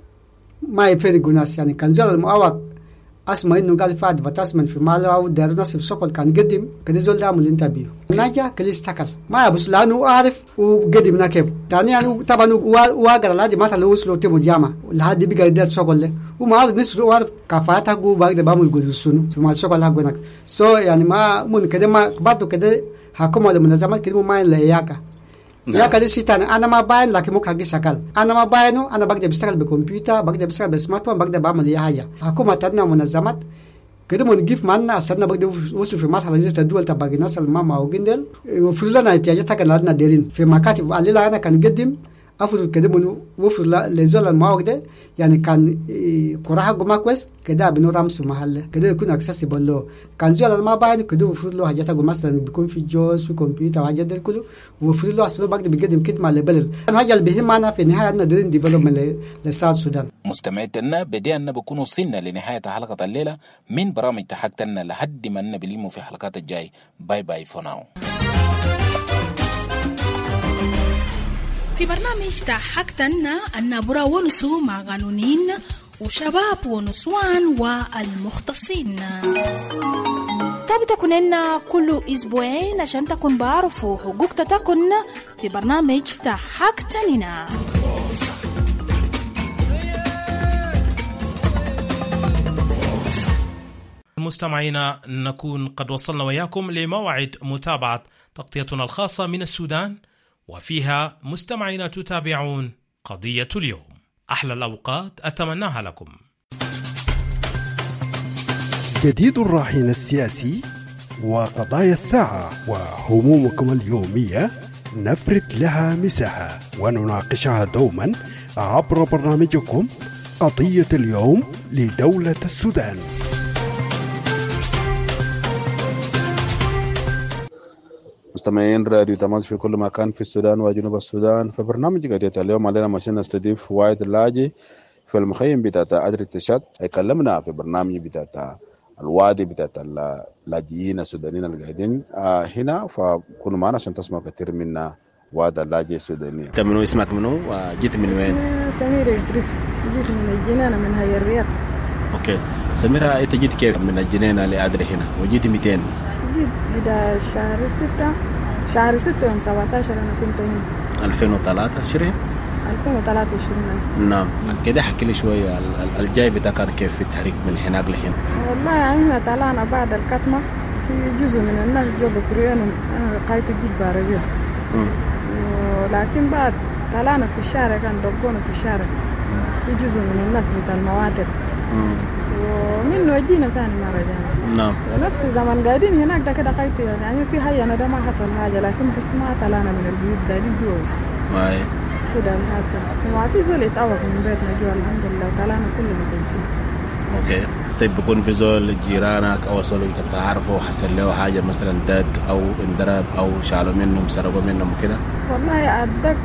ما يفرقوا ناس، يعني كان زول المعوق أسمع إنه قال في أدفرتايزمنت في مال أو دار ناس في الشغل كان قدم كده زول ده عمل انترفيو نجا كله استقل ما بس لأنه عارف وقدم نكب تاني يعني طبعا واقر لادي ما تلو وصلوا تيمو جامعة لحد بيجي يدير شغل له وما عارف نفسه وعارف كفاءته جو بعد بعمل جلوسونه في مال شغل حقه نك سو يعني ما من كده ما بعده كده حكومة ولا منظمات كده ما إلا إياك يا كده شيطان أنا ما باين لكن مو حقي شغال أنا ما باينه أنا بقدر بشتغل بكمبيوتر بقدر بشتغل بسمارت فون بقدر بعمل أي حاجة. حكومة تدنا منظمات كده من جيف معنا أصلنا بقدر وصل في مرحلة زي الدول تبقى الناس اللي ما معوقين دل وفي لنا احتياجات حاجة لنا ديرين في مكاتب عليلا أنا كان قدم أفضل كده من وفر لزول المعوق ده يعني كان كراها جماعة كويس كده بنورام في محله كده يكون أكسسبل له. كان زول ما باين كده وفر له حاجات مثلا بيكون في جوز في كمبيوتر وحاجات ده كله وفر له أصله بقدر بيقدم خدمة لبلد. الحاجة اللي بهم معنا في النهاية أنا ديرين ديفلوبمنت للساوث السودان. مستمعينا بدينا بكون وصلنا لنهاية حلقة الليلة من برامج تحكتنا لحد ما نبليمو في حلقات الجاي. باي باي فور ناو. في برنامج تحكتنا النبرة ونسو مع قانونين وشباب ونسوان والمختصين. طب تكوننا كل أسبوعين عشان تكون بعرفوا حقوق تكون في برنامج تحكتنا. مستمعينا نكون قد وصلنا وياكم لموعد متابعة تغطيتنا الخاصة من السودان، وفيها مستمعينا تتابعون قضية اليوم. أحلى الأوقات أتمناها لكم. جديد الراهن السياسي وقضايا الساعة وهمومكم اليومية نفرد لها مساحة ونناقشها دوما عبر برنامجكم قضية اليوم لدولة السودان. مستمعين راديو تماس في كل مكان في السودان وجنوب السودان. في برنامج قضية اليوم علينا مشينا نستضيف وايد اللاجي في المخيم بتاعت أدري تشات. هيكلمنا في برنامج بتاعت الوادي بتاعت اللاجئين السودانيين اللي قاعدين آه هنا، فكونوا معنا عشان تسمعوا كثير من وادي اللاجئ السودانيين. انت منو اسمك منو وجيت من وين؟ سميرة إدريس، جيت من الجنينة من هاي الرياض. اوكي سميرة، انت جيت كيف من الجنينة لأدري هنا وجيت مئتين؟ جيت بداية شهر ستة شهر ستة يوم سبعة عشر أنا كنت هنا. ألفين وثلاثة وعشرين ألفين وثلاثة وعشرين. نعم. كده حكي لي شوية الجاي بتاعك كان كيف في التحريك من هناك لهنا؟ والله يعني احنا طلعنا بعد الكتمة، في جزء من الناس جو بكريانهم أنا لقيته جيت بارجل، لكن بعد طلعنا في الشارع كان دقونا في الشارع في جزء من الناس بتاع المواتر، ومنه جينا ثاني مرة جانا. نعم. ونفس الزمن قاعدين هناك ده كده قايته يعني في حي أنا ده ما حصل حاجة، لكن بس ما طلعنا من البيوت قاعدين جوا بس. أي. كده الحاصل، وما في زول يتعوق من بيتنا جوا الحمد لله، طلعنا كلنا كويسين. أوكي. طيب بكون في زول جيرانك أو زول أنت بتعرفه حصل له حاجة مثلا دق أو انضرب أو شالوا منهم سرقوا منهم وكده؟ والله الدق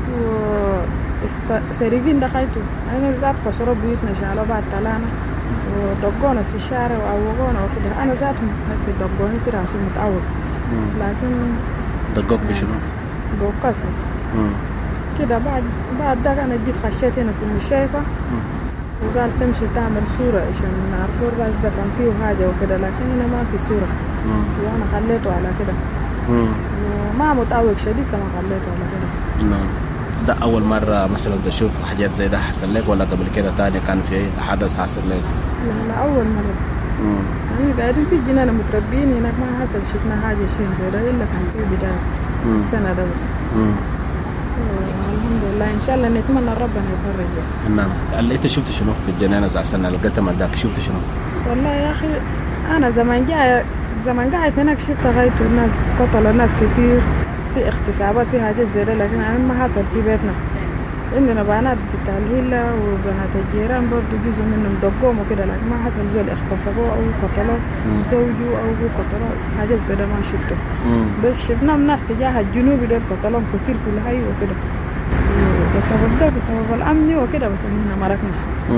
سرقين دقيته، أنا ذات كسروا بيوتنا شالوا بعد طلعنا ودقونا في الشارع وعوقونا وكده. أنا ذات في دقوني في راسي متعوق، لكن دقوك بشنو؟ دقوكاس بس. كده بعد بعد دق أنا جيت خشيت هنا في المشايفة وقال تمشي تعمل صورة عشان نعرفوا الراس ده كان فيه حاجة وكده، لكن هنا ما في صورة وأنا خليته على كده وما متعوق شديد كما خليته على كده. نعم. ده أول مرة مثلا تشوف حاجات زي ده حصل لك ولا قبل كده تاني كان في حدث حصل لك؟ لا لا أول مرة. يعني قاعدين في الجنينة متربين هناك ما حصل شفنا حاجة شيء زي ده إلا كان في بداية السنة ده بس. الحمد لله إن شاء الله نتمنى ربنا يفرج بس. نعم. اللي أنت شفت شنو في الجنينة زي السنة القتمة داك شفت شنو؟ والله يا أخي أنا زمان جاي زمان قاعد هناك شفت غايته الناس قتلوا ناس كتير في اغتصابات في حاجات زي ده، لكن أنا ما حصل في بيتنا. عندنا بنات بتاع الهيلة وبنات الجيران برضو جزء منهم دقوم وكده، لكن ما حصل زول اغتصبوه أو قتلوه زوجه أو هو قتلوه حاجات زي ده ما شفته. بس شفناهم ناس تجاه الجنوب ده قتلوهم كتير في الحي وكده بسبب ده بسبب الأمن وكده، بس هنا مركنا.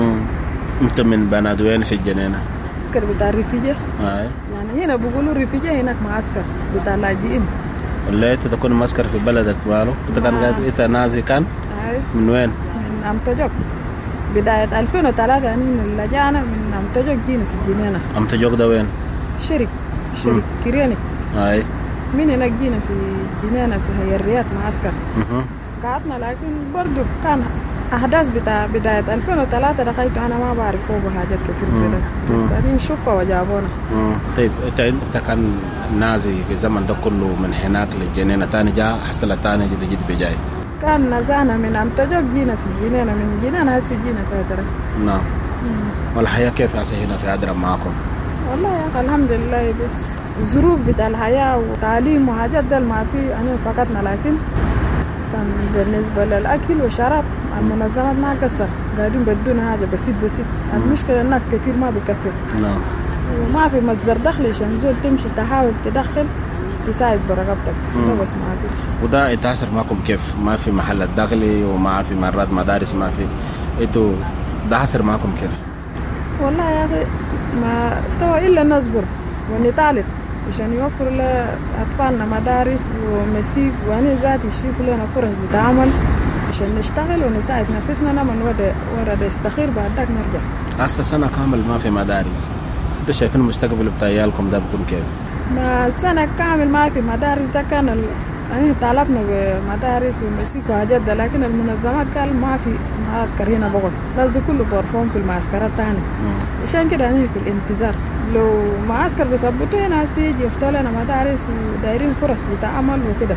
أنت من بنات وين في الجنينة؟ معسكر بتاع الرفيجة. آه. يعني هنا بيقولوا الرفيجة هناك معسكر بتاع اللاجئين. ولا أنت تكون معسكر في بلدك ماله؟ أنت كان قاعد أنت نازي كان؟ آه. من وين؟ من أمتجوك. بداية ألفين وثلاثة يعني من لجانا من أمتجوك جينا في الجنينة. أمتجوك ده وين؟ شرك شرك كرياني. أي. من هناك جينا في الجنينة في هي الرياض معسكر. أها. قعدنا لكن برضو كان أحداث بتاع بداية ألفين وثلاثة دخلت أنا ما بعرف فوق حاجات كتير زي بس أنا نشوفها وجابونا. طيب أنت أنت كان نازي في زمن ده كله من هناك للجنينة تاني جاء حصل تاني جد جد بجاي. كان نزعنا من أمتجوك جينا في الجنينة من الجنينة هسه جينا في أدرا. نعم. والحياة كيف هسه هنا في أدرا معكم؟ والله يا أخي الحمد لله بس الظروف بتاع الحياة وتعليم وحاجات ده ما في أنا فقدنا، لكن كان بالنسبة للأكل والشراب المنظمات ما قصر قاعدين بدون حاجة بسيط بسيط. المشكلة الناس كتير ما بكفي. نعم. وما في مصدر دخل عشان زول تمشي تحاول تدخل تساعد برقبتك ده بس ما في. وده يتأثر معكم كيف؟ ما في محل الدخلي وما في مرات مدارس ما في، انتوا ده حصر معكم كيف؟ والله يا أخي ما تو إلا نصبر ونطالب عشان يوفر لأطفالنا مدارس ومسيب وأنا ذاتي يشوفوا لنا فرص بتعمل عشان نشتغل ونساعد نفسنا نمن ورد ورد يستخير بعدك نرجع. هسه سنة كامل ما في مدارس، انتوا شايفين المستقبل بتاع عيالكم ده بيكون كيف؟ ما سنة كامل ما في مدارس ده كان ال... يعني طالبنا بمدارس ومسيك وحاجات ده، لكن المنظمات قال ما في معسكر هنا بقول لازم كله بورفون في المعسكرات تاني عشان كده أنا في الانتظار. لو معسكر بيثبتوا هنا سيجي يفتحوا لنا مدارس ودايرين فرص بتعمل وكده.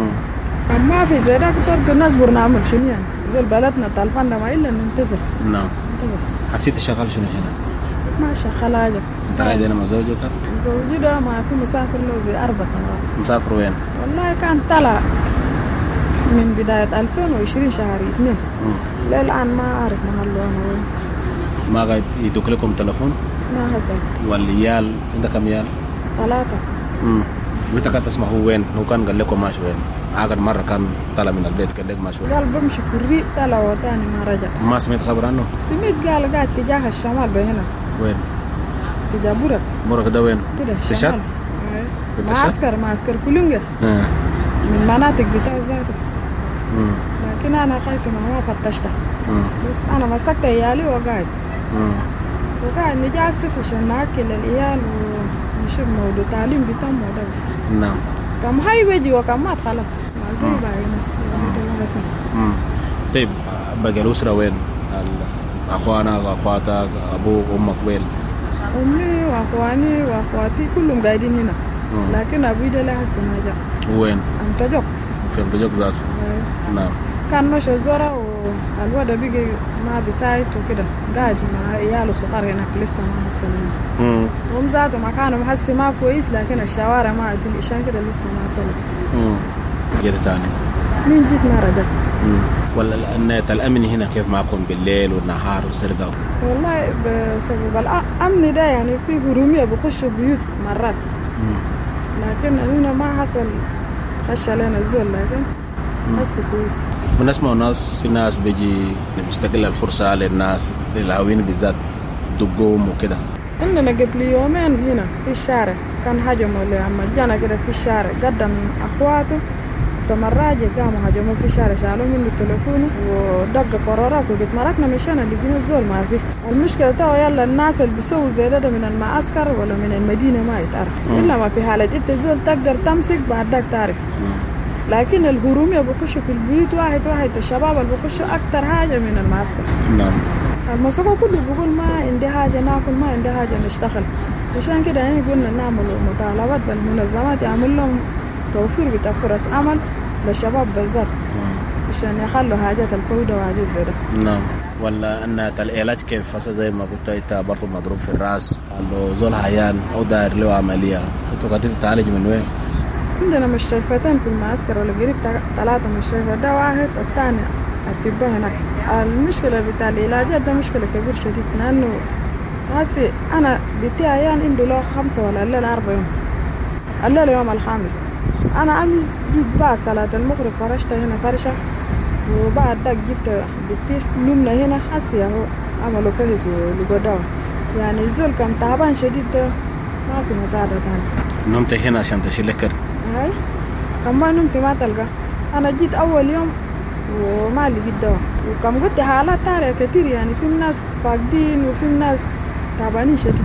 ما في زي ده برضه نصبر نعمل شنو يعني زول بلدنا طالبان ده ما إلا ننتظر. نعم. بس حسيت شغال شنو هنا؟ ما شغال حاجة. انت قاعد هنا مع زوجك؟ زوجي ده ما في مسافر له زي أربع سنوات. مسافر وين؟ والله كان طلع من بداية ألفين وعشرين شهر اثنين للآن ما أعرف محله أنا وين. ما قاعد يدوك لكم تلفون؟ ما حصل. والعيال عندك كم عيال؟ ثلاثة. امم وانت كنت تسمع هو وين؟ هو كان قال لكم ماشي وين؟ آخر مرة كان طلع من البيت قال لك ماشي وين؟ قال بمشي كوري طلع وتاني ما رجع. ما سمعت خبر عنه؟ سمعت قال قاعد تجاه الشمال بهنا. وين؟ تجاه برك. برك ده وين؟ كده الشمال. معسكر معسكر كلونجا. آه. من مناطق بتاع ذاته. لكن أنا خايفة ما فتشتها. بس أنا مسكت عيالي وقاعد. وقاعد نجاسف عشان ناكل العيال ونشوف موضوع تعليم بتاعهم وده بس. نعم. كم هاي بيجي وكم مات خلاص. ما زي باقي ناس. امم طيب باقي الأسرة وين؟ أخوانك وأخواتك أبوك أمك وين؟ أمي وأخواني وأخواتي كلهم قاعدين هنا. مم. لكن أبوي ده له هسه ما جاء. وين؟ أمتجوك. في أمتجوك ذاته. نعم. كان ماشي زورا والواد بيجي ما بيساعد وكده قاعد مع عياله الصغار هناك لسه ما حسنين. امم هم ذاته مكانهم حسي ما كويس لكن الشوارع ما عدل عشان كده لسه ما طلع. امم جيت تاني. مين جيت ما رجعت. امم ولا النت الأمن هنا كيف معكم بالليل والنهار والسرقة؟ والله بسبب الأمن ده يعني في هرومية بخشوا بيوت مرات. امم لكن هنا ما حصل خش علينا الزول لكن بس كويس. بنسمع ناس في ناس بيجي بيستغل الفرصة للناس للهاوين بالذات دقوم وكده. إننا قبل يومين هنا في الشارع كان هجموا لما جانا كده في الشارع قدم أخواته سمراجة قاموا هجموا في الشارع شالوا منه تلفونه ودق قرارات وقت مركنا مشينا لقينا الزول ما فيه. المشكلة تو يلا الناس اللي بيسووا زي ده من المعسكر ولا من المدينة ما يتعرف إلا ما في حالة أنت زول تقدر تمسك بعد ذاك تعرف. لكن الهرومية بيخشوا في البيوت واحد واحد الشباب اللي بيخشوا أكتر حاجة من المعسكر. نعم. المسؤول كله بيقول ما عندي حاجة ناكل ما عندي حاجة نشتغل عشان كده يعني قلنا نعمل مطالبات بالمنظمات يعمل لهم توفير بتاع فرص عمل للشباب بالذات عشان يخلوا حاجات الفوضى وحاجات زي ده. نعم. ولا أن العلاج كيف هسه زي ما قلت أنت برضو مضروب في الرأس قالوا زول عيان أو داير له عملية أنتوا قاعدين تعالج من وين؟ عندنا مستشفيتين في المعسكر ولا قريب ثلاثة مستشفيات ده واحد والثاني الطباء هناك. المشكلة بتاع العلاجات ده مشكلة كبير شديد لأنه هسي أنا بتاعي عيان عنده له خمسة ولا الليلة أربع يوم الليلة يوم الخامس أنا أمس جيت بعد صلاة المغرب فرشت هنا فرشة وبعد ده جبت بتي نمنا هنا هسي أهو عملوا فهس ولقوا يعني الزول كان تعبان شديد ده ما في مساعدة تاني. نمت هنا عشان تشيل لك هاي كمان نمت ما تلقى. أنا جيت أول يوم وما لقيت دواء وكم قلت حالات تانية كتير يعني في ناس فاقدين وفي ناس تعبانين شديد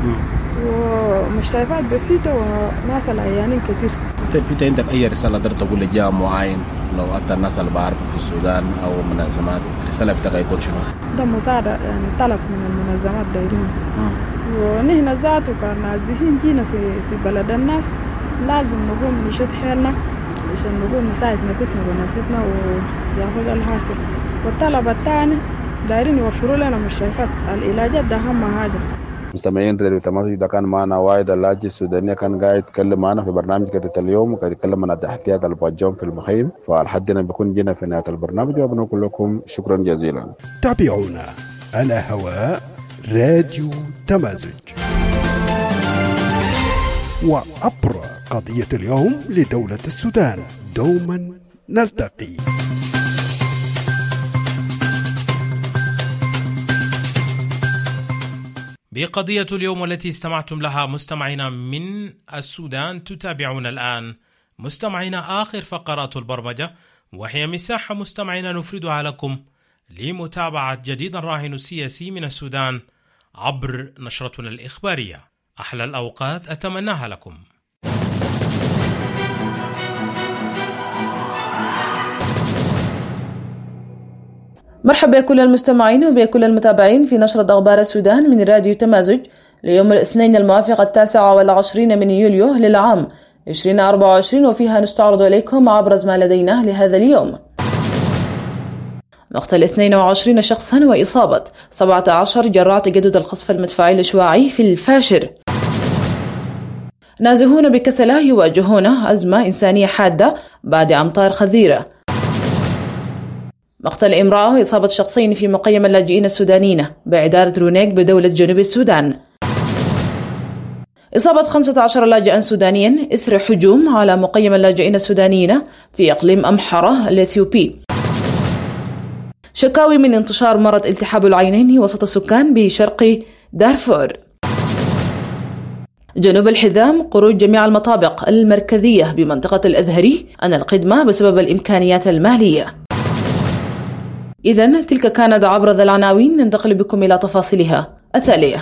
ومستشفيات بسيطة وناس العيانين كتير. طيب أنت عندك أي رسالة قدرت تقول لجهة معين لو أكثر الناس اللي بعرفوا في السودان أو منظمات الرسالة بتاعك يكون شنو؟ ده مساعدة يعني طلب من المنظمات دايرين ونحن ذاته كان نازحين جينا في في بلد الناس لازم نقوم نشد حيلنا عشان نقوم نساعد نفسنا ونفسنا وياخذ الحاصل. والطلب الثاني دايرين يوفروا لنا مستشفيات العلاجات ده أهم حاجة. مستمعين راديو تماسك ده كان معنا وايد اللاجئ السوداني كان قاعد يتكلم معنا في برنامج كتة اليوم وكان يتكلم عن التحديات اللي بتواجههم في المخيم. فالحد هنا بيكون جينا في نهاية البرنامج وبنقول لكم شكرا جزيلا. تابعونا على هواء راديو تمازج وعبر قضية اليوم لدولة السودان. دوما نلتقي. بقضية اليوم والتي استمعتم لها مستمعينا من السودان تتابعون الآن مستمعينا آخر فقرات البرمجة وهي مساحة مستمعينا نفردها لكم لمتابعة جديد الراهن السياسي من السودان عبر نشرتنا الإخبارية. أحلى الأوقات أتمناها لكم. مرحبا بكل المستمعين وبكل المتابعين في نشرة أخبار السودان من راديو تمازج ليوم الاثنين الموافق التاسع والعشرين من يوليو للعام عشرين أربعة وعشرين وفيها نستعرض إليكم أبرز ما لدينا لهذا اليوم. مقتل اثنين وعشرين شخصا وإصابة سبعة عشر جراء تجدد القصف المدفعي الإشواعي في الفاشر. نازحون بكسلة يواجهون أزمة إنسانية حادة بعد أمطار خذيرة. مقتل امرأة وإصابة شخصين في مقيم اللاجئين السودانيين بعدارة رونيك بدولة جنوب السودان. إصابة خمسة عشر لاجئا سودانيا إثر هجوم على مقيم اللاجئين السودانيين في إقليم أمحرة الإثيوبي. شكاوي من انتشار مرض التهاب العينين وسط السكان بشرق دارفور. جنوب الحزام قروج جميع المطابق المركزية بمنطقة الأزهري عن الخدمة بسبب الإمكانيات المالية. إذن تلك كانت عبر ذا العناوين، ننتقل بكم إلى تفاصيلها التالية.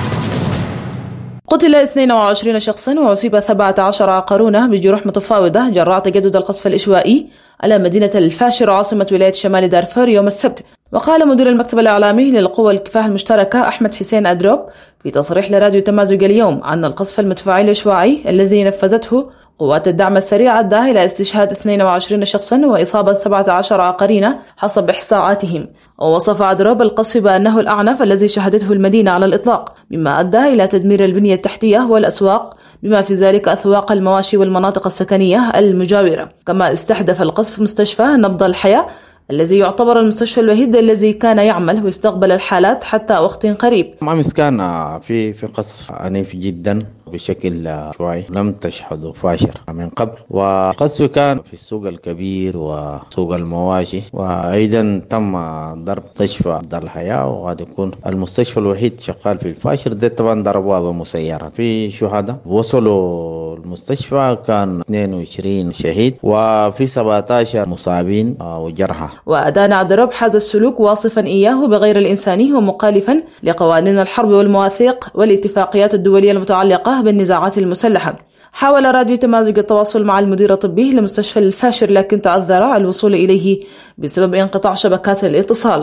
قتل اثنين وعشرين شخصا وأصيب سبعة عشر آخرون بجروح متفاوتة جراء تجدد القصف الإشوائي على مدينة الفاشر عاصمة ولاية شمال دارفور يوم السبت. وقال مدير المكتب الإعلامي للقوى الكفاح المشتركة أحمد حسين أدروب في تصريح لراديو تمازج اليوم أن القصف المدفعي الإشواعي الذي نفذته قوات الدعم السريع أدى إلى استشهاد اثنين وعشرين شخصا وإصابة سبعة عشر آخرين حسب إحصاءاتهم. ووصف أدروب القصف بأنه الأعنف الذي شهدته المدينة على الإطلاق، مما أدى إلى تدمير البنية التحتية والأسواق بما في ذلك أسواق المواشي والمناطق السكنية المجاورة. كما استهدف القصف مستشفى نبض الحياة الذي يعتبر المستشفى الوحيد الذي كان يعمل واستقبل الحالات حتى وقت قريب. أمس كان في في قصف عنيف جدا بشكل شوي لم تشهده فاشر من قبل، والقصف كان في السوق الكبير وسوق المواشي، وأيضا تم ضرب مستشفى نبض الحياة، وقد يكون المستشفى الوحيد شغال في الفاشر ده. طبعا ضربوها بمسيرات. في شهداء وصلوا المستشفى كان اثنين وعشرين شهيد وفي سبعة عشر مصابين وجرحى. وأدان عدروب هذا السلوك واصفا إياه بغير الإنساني ومخالفا لقوانين الحرب والمواثيق والاتفاقيات الدولية المتعلقة بالنزاعات المسلحة. حاول راديو تمازج التواصل مع المدير الطبي لمستشفى الفاشر، لكن تعذر الوصول إليه بسبب انقطاع شبكات الاتصال.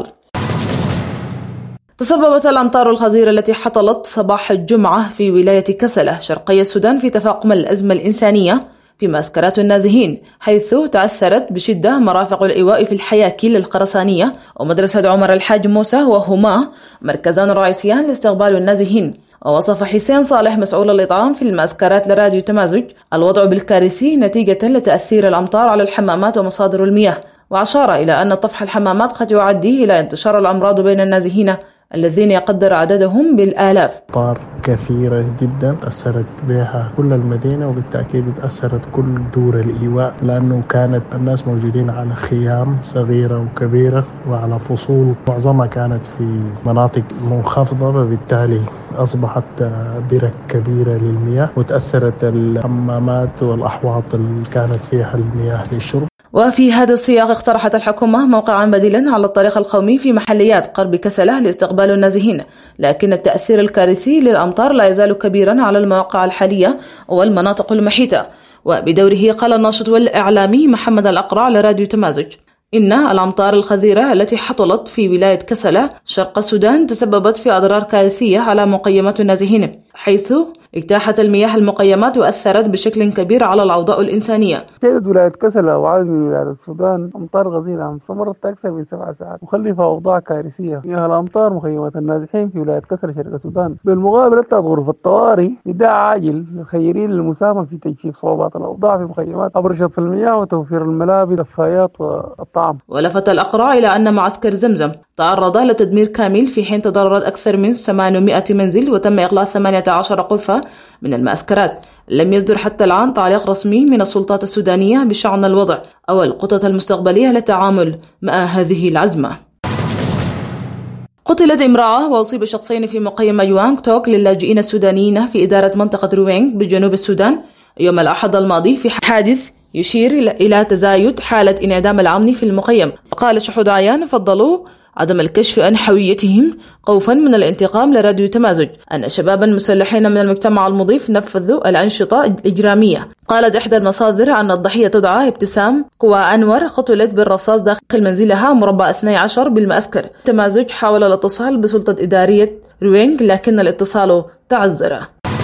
تسببت الأمطار الغزيرة التي حطلت صباح الجمعة في ولاية كسلة شرقي السودان في تفاقم الأزمة الإنسانية في معسكرات النازحين، حيث تأثرت بشدة مرافق الإيواء في الحياكيل الخرسانية ومدرسة عمر الحاج موسى، وهما مركزان رئيسيان لاستقبال النازحين. ووصف حسين صالح مسؤول الإطعام في المعسكرات لراديو تمازج الوضع بالكارثي نتيجة لتأثير الأمطار على الحمامات ومصادر المياه، وأشار إلى أن طفح الحمامات قد يؤدي إلى انتشار الأمراض بين النازحين الذين يقدر عددهم بالآلاف. أمطار كثيرة جدا أثرت بها كل المدينة، وبالتأكيد أثرت كل دور الإيواء، لأنه كانت الناس موجودين على خيام صغيرة وكبيرة وعلى فصول معظمها كانت في مناطق منخفضة، فبالتالي أصبحت برك كبيرة للمياه، وتأثرت الحمامات والأحواض اللي كانت فيها المياه للشرب. وفي هذا السياق اقترحت الحكومة موقعا بديلا على الطريق القومي في محليات قرب كسلة لاستقبال النازحين، لكن التأثير الكارثي للأمطار لا يزال كبيرا على المواقع الحالية والمناطق المحيطة. وبدوره قال الناشط والإعلامي محمد الأقرع لراديو تمازج إن الأمطار الغزيرة التي حصلت في ولاية كسلة شرق السودان تسببت في أضرار كارثية على مقيمات النازحين، حيث اجتاحت المياه المقيمات وأثرت بشكل كبير على الأوضاع الإنسانية. شهدت ولاية كسلة وعدد من ولايات السودان أمطار غزيرة استمرت أكثر من سبع ساعات مخلفة أوضاع كارثية. مياه الأمطار مخيمات النازحين في ولاية كسلة شرق السودان. بالمقابل اتت غرفة الطوارئ نداء عاجل للخيرين للمساهمة في تجفيف صعوبات الأوضاع في مخيمات عبر شطف المياه وتوفير الملابس والدفايات والطعام. ولفت الأقرع إلى أن معسكر زمزم تعرض لتدمير كامل، في حين تضررت أكثر من ثمانمائة منزل وتم إغلاق ثمانية عشر غرفة من المعسكرات. لم يصدر حتى الآن تعليق رسمي من السلطات السودانية بشأن الوضع أو الخطط المستقبلية للتعامل مع هذه الأزمة. قتلت امرأة وأصيب شخصين في مقيم يوانغ توك للاجئين السودانيين في إدارة منطقة روينغ بجنوب السودان يوم الأحد الماضي في حادث يشير إلى تزايد حالة انعدام الأمن في المخيم. قال شهود عيان فضلوا عدم الكشف عن هويتهم خوفا من الانتقام لراديو تمازج أن شبابا مسلحين من المجتمع المضيف نفذوا الأنشطة الإجرامية. قالت إحدى المصادر أن الضحية تدعى ابتسام قوى أنور قتلت بالرصاص داخل منزلها مربع اثني عشر بالمعسكر. تمازج حاول الاتصال بسلطة إدارية روينغ لكن الاتصال تعذر.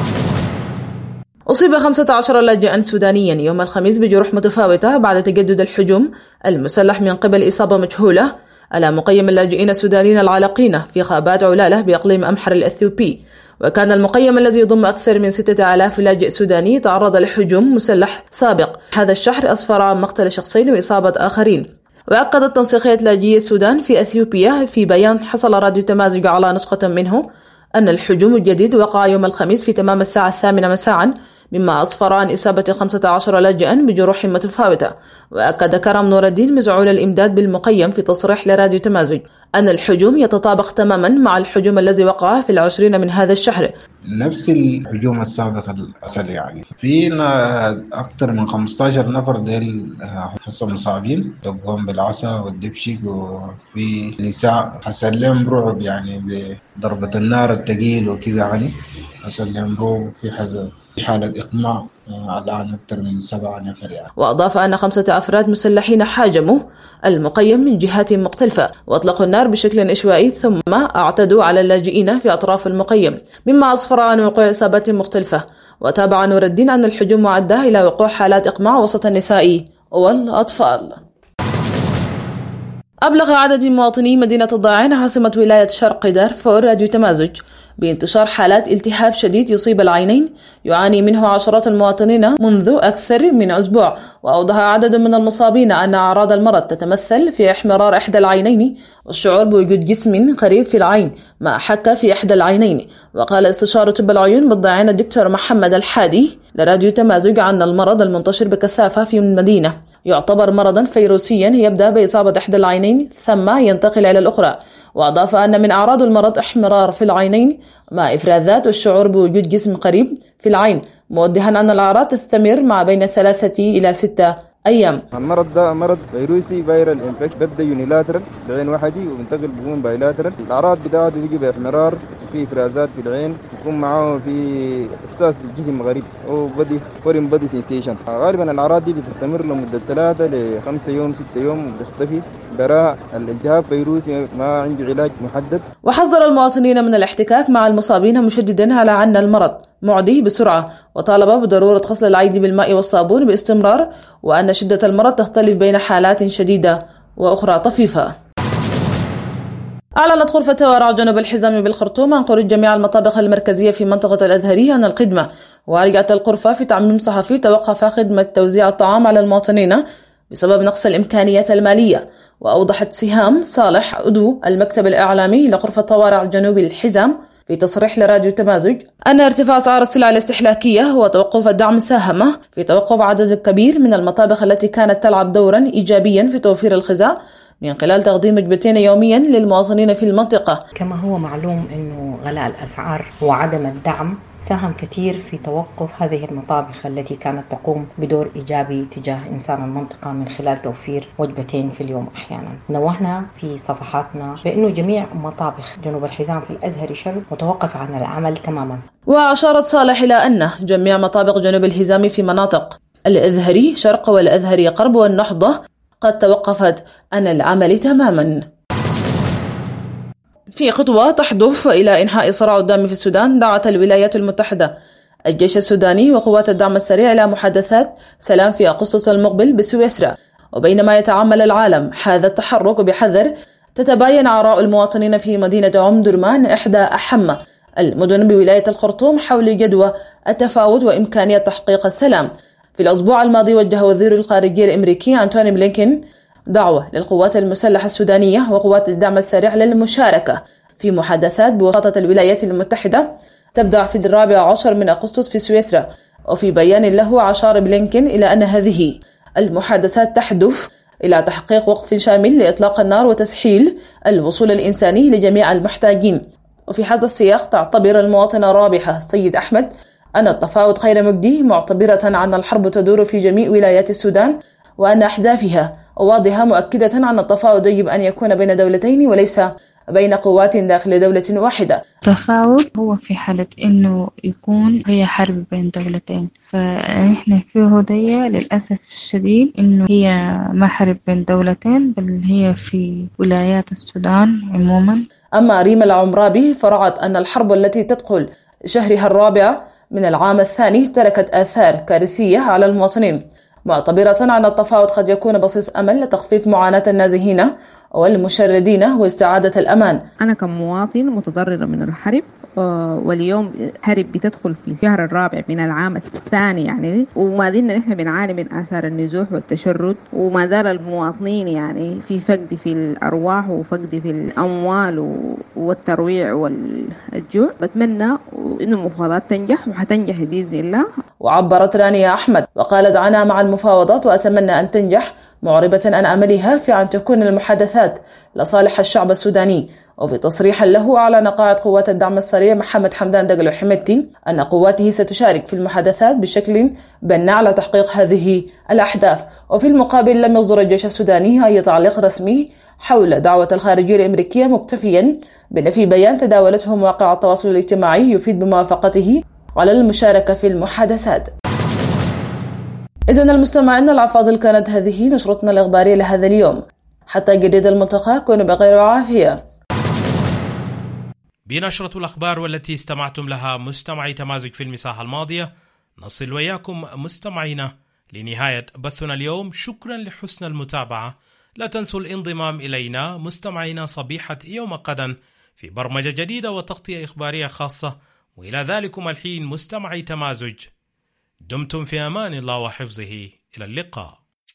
أصيب خمسة عشر لاجئا سودانيا يوم الخميس بجروح متفاوتة بعد تجدد الهجوم المسلح من قبل إصابة مجهولة على مقيم اللاجئين السودانيين العالقين في غابات علالة بإقليم أمحر الإثيوبي. وكان المقيم الذي يضم أكثر من ستة آلاف لاجئ سوداني تعرض لهجوم مسلح سابق. هذا الشهر أسفر عن مقتل شخصين وإصابة آخرين. وأكدت تنسيقية لاجئي السودان في أثيوبيا في بيان حصل راديو تمازج على نسخة منه أن الهجوم الجديد وقع يوم الخميس في تمام الساعة الثامنة مساء، مما أسفر عن إصابة خمسة عشر لاجئا بجروح متفاوتة. وأكد كرم نور الدين مزعول الإمداد بالمقيم في تصريح لراديو تمازج أن الهجوم يتطابق تماما مع الهجوم الذي وقع في العشرين من هذا الشهر، نفس الهجوم السابق الأصل. يعني فينا أكثر من خمسة عشر نفر ديل حصل مصابين تقوم بالعصا والدبشق، وفي نساء حصل لهم رعب يعني بضربة النار الثقيل وكذا، يعني حصل لهم رعب في حزن في حالة إقماع على أكثر من سبعة نفر يعني. وأضاف أن خمسة أفراد مسلحين حاجموا المقيم من جهات مختلفة وأطلقوا النار بشكل إشوائي، ثم اعتدوا على اللاجئين في أطراف المقيم، مما أسفر عن وقوع إصابات مختلفة. وتابع نور الدين أن الهجوم أدى إلى وقوع حالات إقماع وسط النساء والأطفال. أبلغ عدد من مواطني مدينة الضاعين عاصمة ولاية شرق دارفور راديو تمازج بانتشار حالات التهاب شديد يصيب العينين يعاني منه عشرات المواطنين منذ أكثر من أسبوع. وأوضح عدد من المصابين أن أعراض المرض تتمثل في احمرار إحدى العينين والشعور بوجود جسم قريب في العين مع حكة في إحدى العينين. وقال استشاري طب العيون بالضاعين الدكتور محمد الحادي لراديو تمازج عن المرض المنتشر بكثافة في المدينة يعتبر مرضا فيروسيا يبدأ بإصابة إحدى العينين ثم ينتقل إلى الأخرى. وأضاف أن من أعراض المرض احمرار في العينين مع إفرازات والشعور بوجود جسم قريب في العين، موضحا أن الأعراض تستمر مع بين ثلاثة إلى ستة أيام. المرض ده مرض فيروسي فيرال انفكشن، بيبدأ يونيلاترال بعين واحدة وبينتقل بيكون بايلاترال. الأعراض بتاعته بيجي باحمرار، في إفرازات في العين، يكون معاه في إحساس بالجسم غريب أو بدي فورين بدي سينسيشن. غالبا الأعراض دي بتستمر لمدة ثلاثة لخمسة يوم ستة يوم وبتختفي. براء الالتهاب فيروسي ما عنده علاج محدد. وحذر المواطنين من الاحتكاك مع المصابين مشددا على أن المرض معدي بسرعة، وطالب بضرورة غسل الأيدي بالماء والصابون باستمرار، وأن شدة المرض تختلف بين حالات شديدة وأخرى طفيفة. أعلنت غرفة ورع جنوب الحزام بالخرطوم عن قرود جميع المطابخ المركزية في منطقة الأزهرية عن الخدمة. ورجعت الغرفة في تعميم صحفي توقف خدمة توزيع الطعام على المواطنين بسبب نقص الإمكانيات المالية. وأوضحت سهام صالح عضو المكتب الإعلامي لغرفة ورع جنوب الحزام في تصريح لراديو تمازج أن ارتفاع أسعار السلع الاستهلاكية وتوقف الدعم ساهم في توقف عدد كبير من المطابخ التي كانت تلعب دورا إيجابيا في توفير الغذاء من خلال تقديم وجبتين يوميا للمواطنين في المنطقة. كما هو معلوم أنه غلاء الأسعار وعدم الدعم ساهم كثير في توقف هذه المطابخ التي كانت تقوم بدور إيجابي تجاه إنسان المنطقة من خلال توفير وجبتين في اليوم أحيانا. نوهنا في صفحاتنا بأنه جميع مطابخ جنوب الحزام في الأزهري شرق متوقف عن العمل تماما. وأشارت صالح إلى أن جميع مطابخ جنوب الحزام في مناطق الأزهري شرق والأزهري غرب والنهضة قد توقفت عن العمل تماما. في خطوة تحدث إلى إنهاء الصراع الدامي في السودان، دعت الولايات المتحدة الجيش السوداني وقوات الدعم السريع إلى محادثات سلام في أغسطس المقبل بسويسرا. وبينما يتعامل العالم هذا التحرك بحذر، تتباين آراء المواطنين في مدينة أم درمان إحدى أهم المدن بولاية الخرطوم حول جدوى التفاوض وإمكانية تحقيق السلام. في الأسبوع الماضي وجه وزير الخارجية الأمريكي أنتوني بلينكين دعوة للقوات المسلحة السودانية وقوات الدعم السريع للمشاركة في محادثات بواسطة الولايات المتحدة تبدأ في الرابع عشر من أغسطس في سويسرا. وفي بيان له أشار بلينكين إلى أن هذه المحادثات تحدث إلى تحقيق وقف شامل لإطلاق النار وتسهيل الوصول الإنساني لجميع المحتاجين. وفي هذا السياق تعتبر المواطنة رابحة سيد أحمد أن التفاوض غير مجدي، معتبرة أن الحرب تدور في جميع ولايات السودان وأن أهدافها واضحة، مؤكدة أن التفاوض يجب أن يكون بين دولتين وليس بين قوات داخل دولة واحدة. التفاوض هو في حالة إنه يكون هي حرب بين دولتين، فإحنا في هدية للأسف الشديد إنه هي ما حرب بين دولتين بل هي في ولايات السودان عموما. أما ريم العمرابي فرعت أن الحرب التي تدخل شهرها الرابع من العام الثاني تركت آثار كارثية على المواطنين، معتبرة أن التفاوض قد يكون بصيص أمل لتخفيف معاناة النازحين والمشردين واستعادة الأمان. أنا كمواطن متضررة من الحرب، واليوم حرب بتدخل في الشهر الرابع من العام الثاني يعني، وما زلنا نحن بنعاني من آثار النزوح والتشرد، وما زال المواطنين يعني في فقد في الأرواح وفقد في الأموال والترويع والجوع. بتمنى إن المفاوضات تنجح وحتنجح بإذن الله. وعبرت رانيا أحمد وقالت أنا مع المفاوضات وأتمنى أن تنجح، معربة عن أملها في أن تكون المحادثات لصالح الشعب السوداني. وفي تصريح له أعلن قائد قوات الدعم السريع محمد حمدان دقلو حمدتي أن قواته ستشارك في المحادثات بشكل بناء على تحقيق هذه الأحداث. وفي المقابل لم يصدر الجيش السوداني أي تعليق رسمي حول دعوة الخارجية الأمريكية، مكتفيا بنفي بيان تداولته مواقع التواصل الاجتماعي يفيد بموافقته على المشاركة في المحادثات. إذن المستمعين الأفاضل، كانت هذه نشرتنا الإخبارية لهذا اليوم. حتى جديد الملتقى، كونوا بخير وعافية. بنشرة الأخبار والتي استمعتم لها مستمعي تمازج في المساحة الماضية، نصل وياكم مستمعينا لنهاية بثنا اليوم. شكرا لحسن المتابعة. لا تنسوا الانضمام إلينا مستمعينا صبيحة يوم غدا في برمجة جديدة وتغطية إخبارية خاصة. وإلى ذلكم الحين مستمعي تمازج، دمتم في أمان الله وحفظه. إلى اللقاء.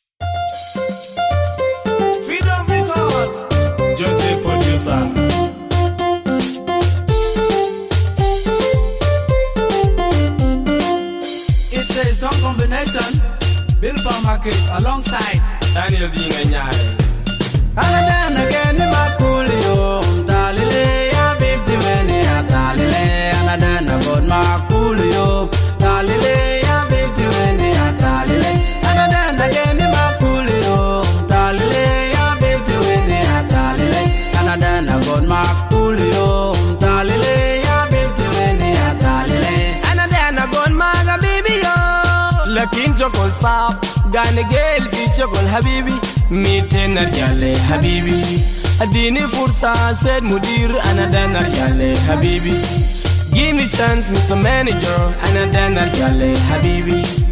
It's a strong combination. Bill Market alongside Daniel Dinga-Nyare. Again, again, Maculio, Dalile, Baby, when he had Dalile, and then about Maculio, Dalile, Baby, when he had Dalile, and then again, Maculio, Dalile, Baby, when he had Dalile, and then about Maculio, Dalile, Baby, when he had Dalile, and then about Maga Baby, لكن جوكل صعب قانا قيل في شغل حبيبي ميتين رجال حبيبي اديني فرصة سيد مدير انا دانا رجال حبيبي give me chance Mister Manager انا دانا رجال حبيبي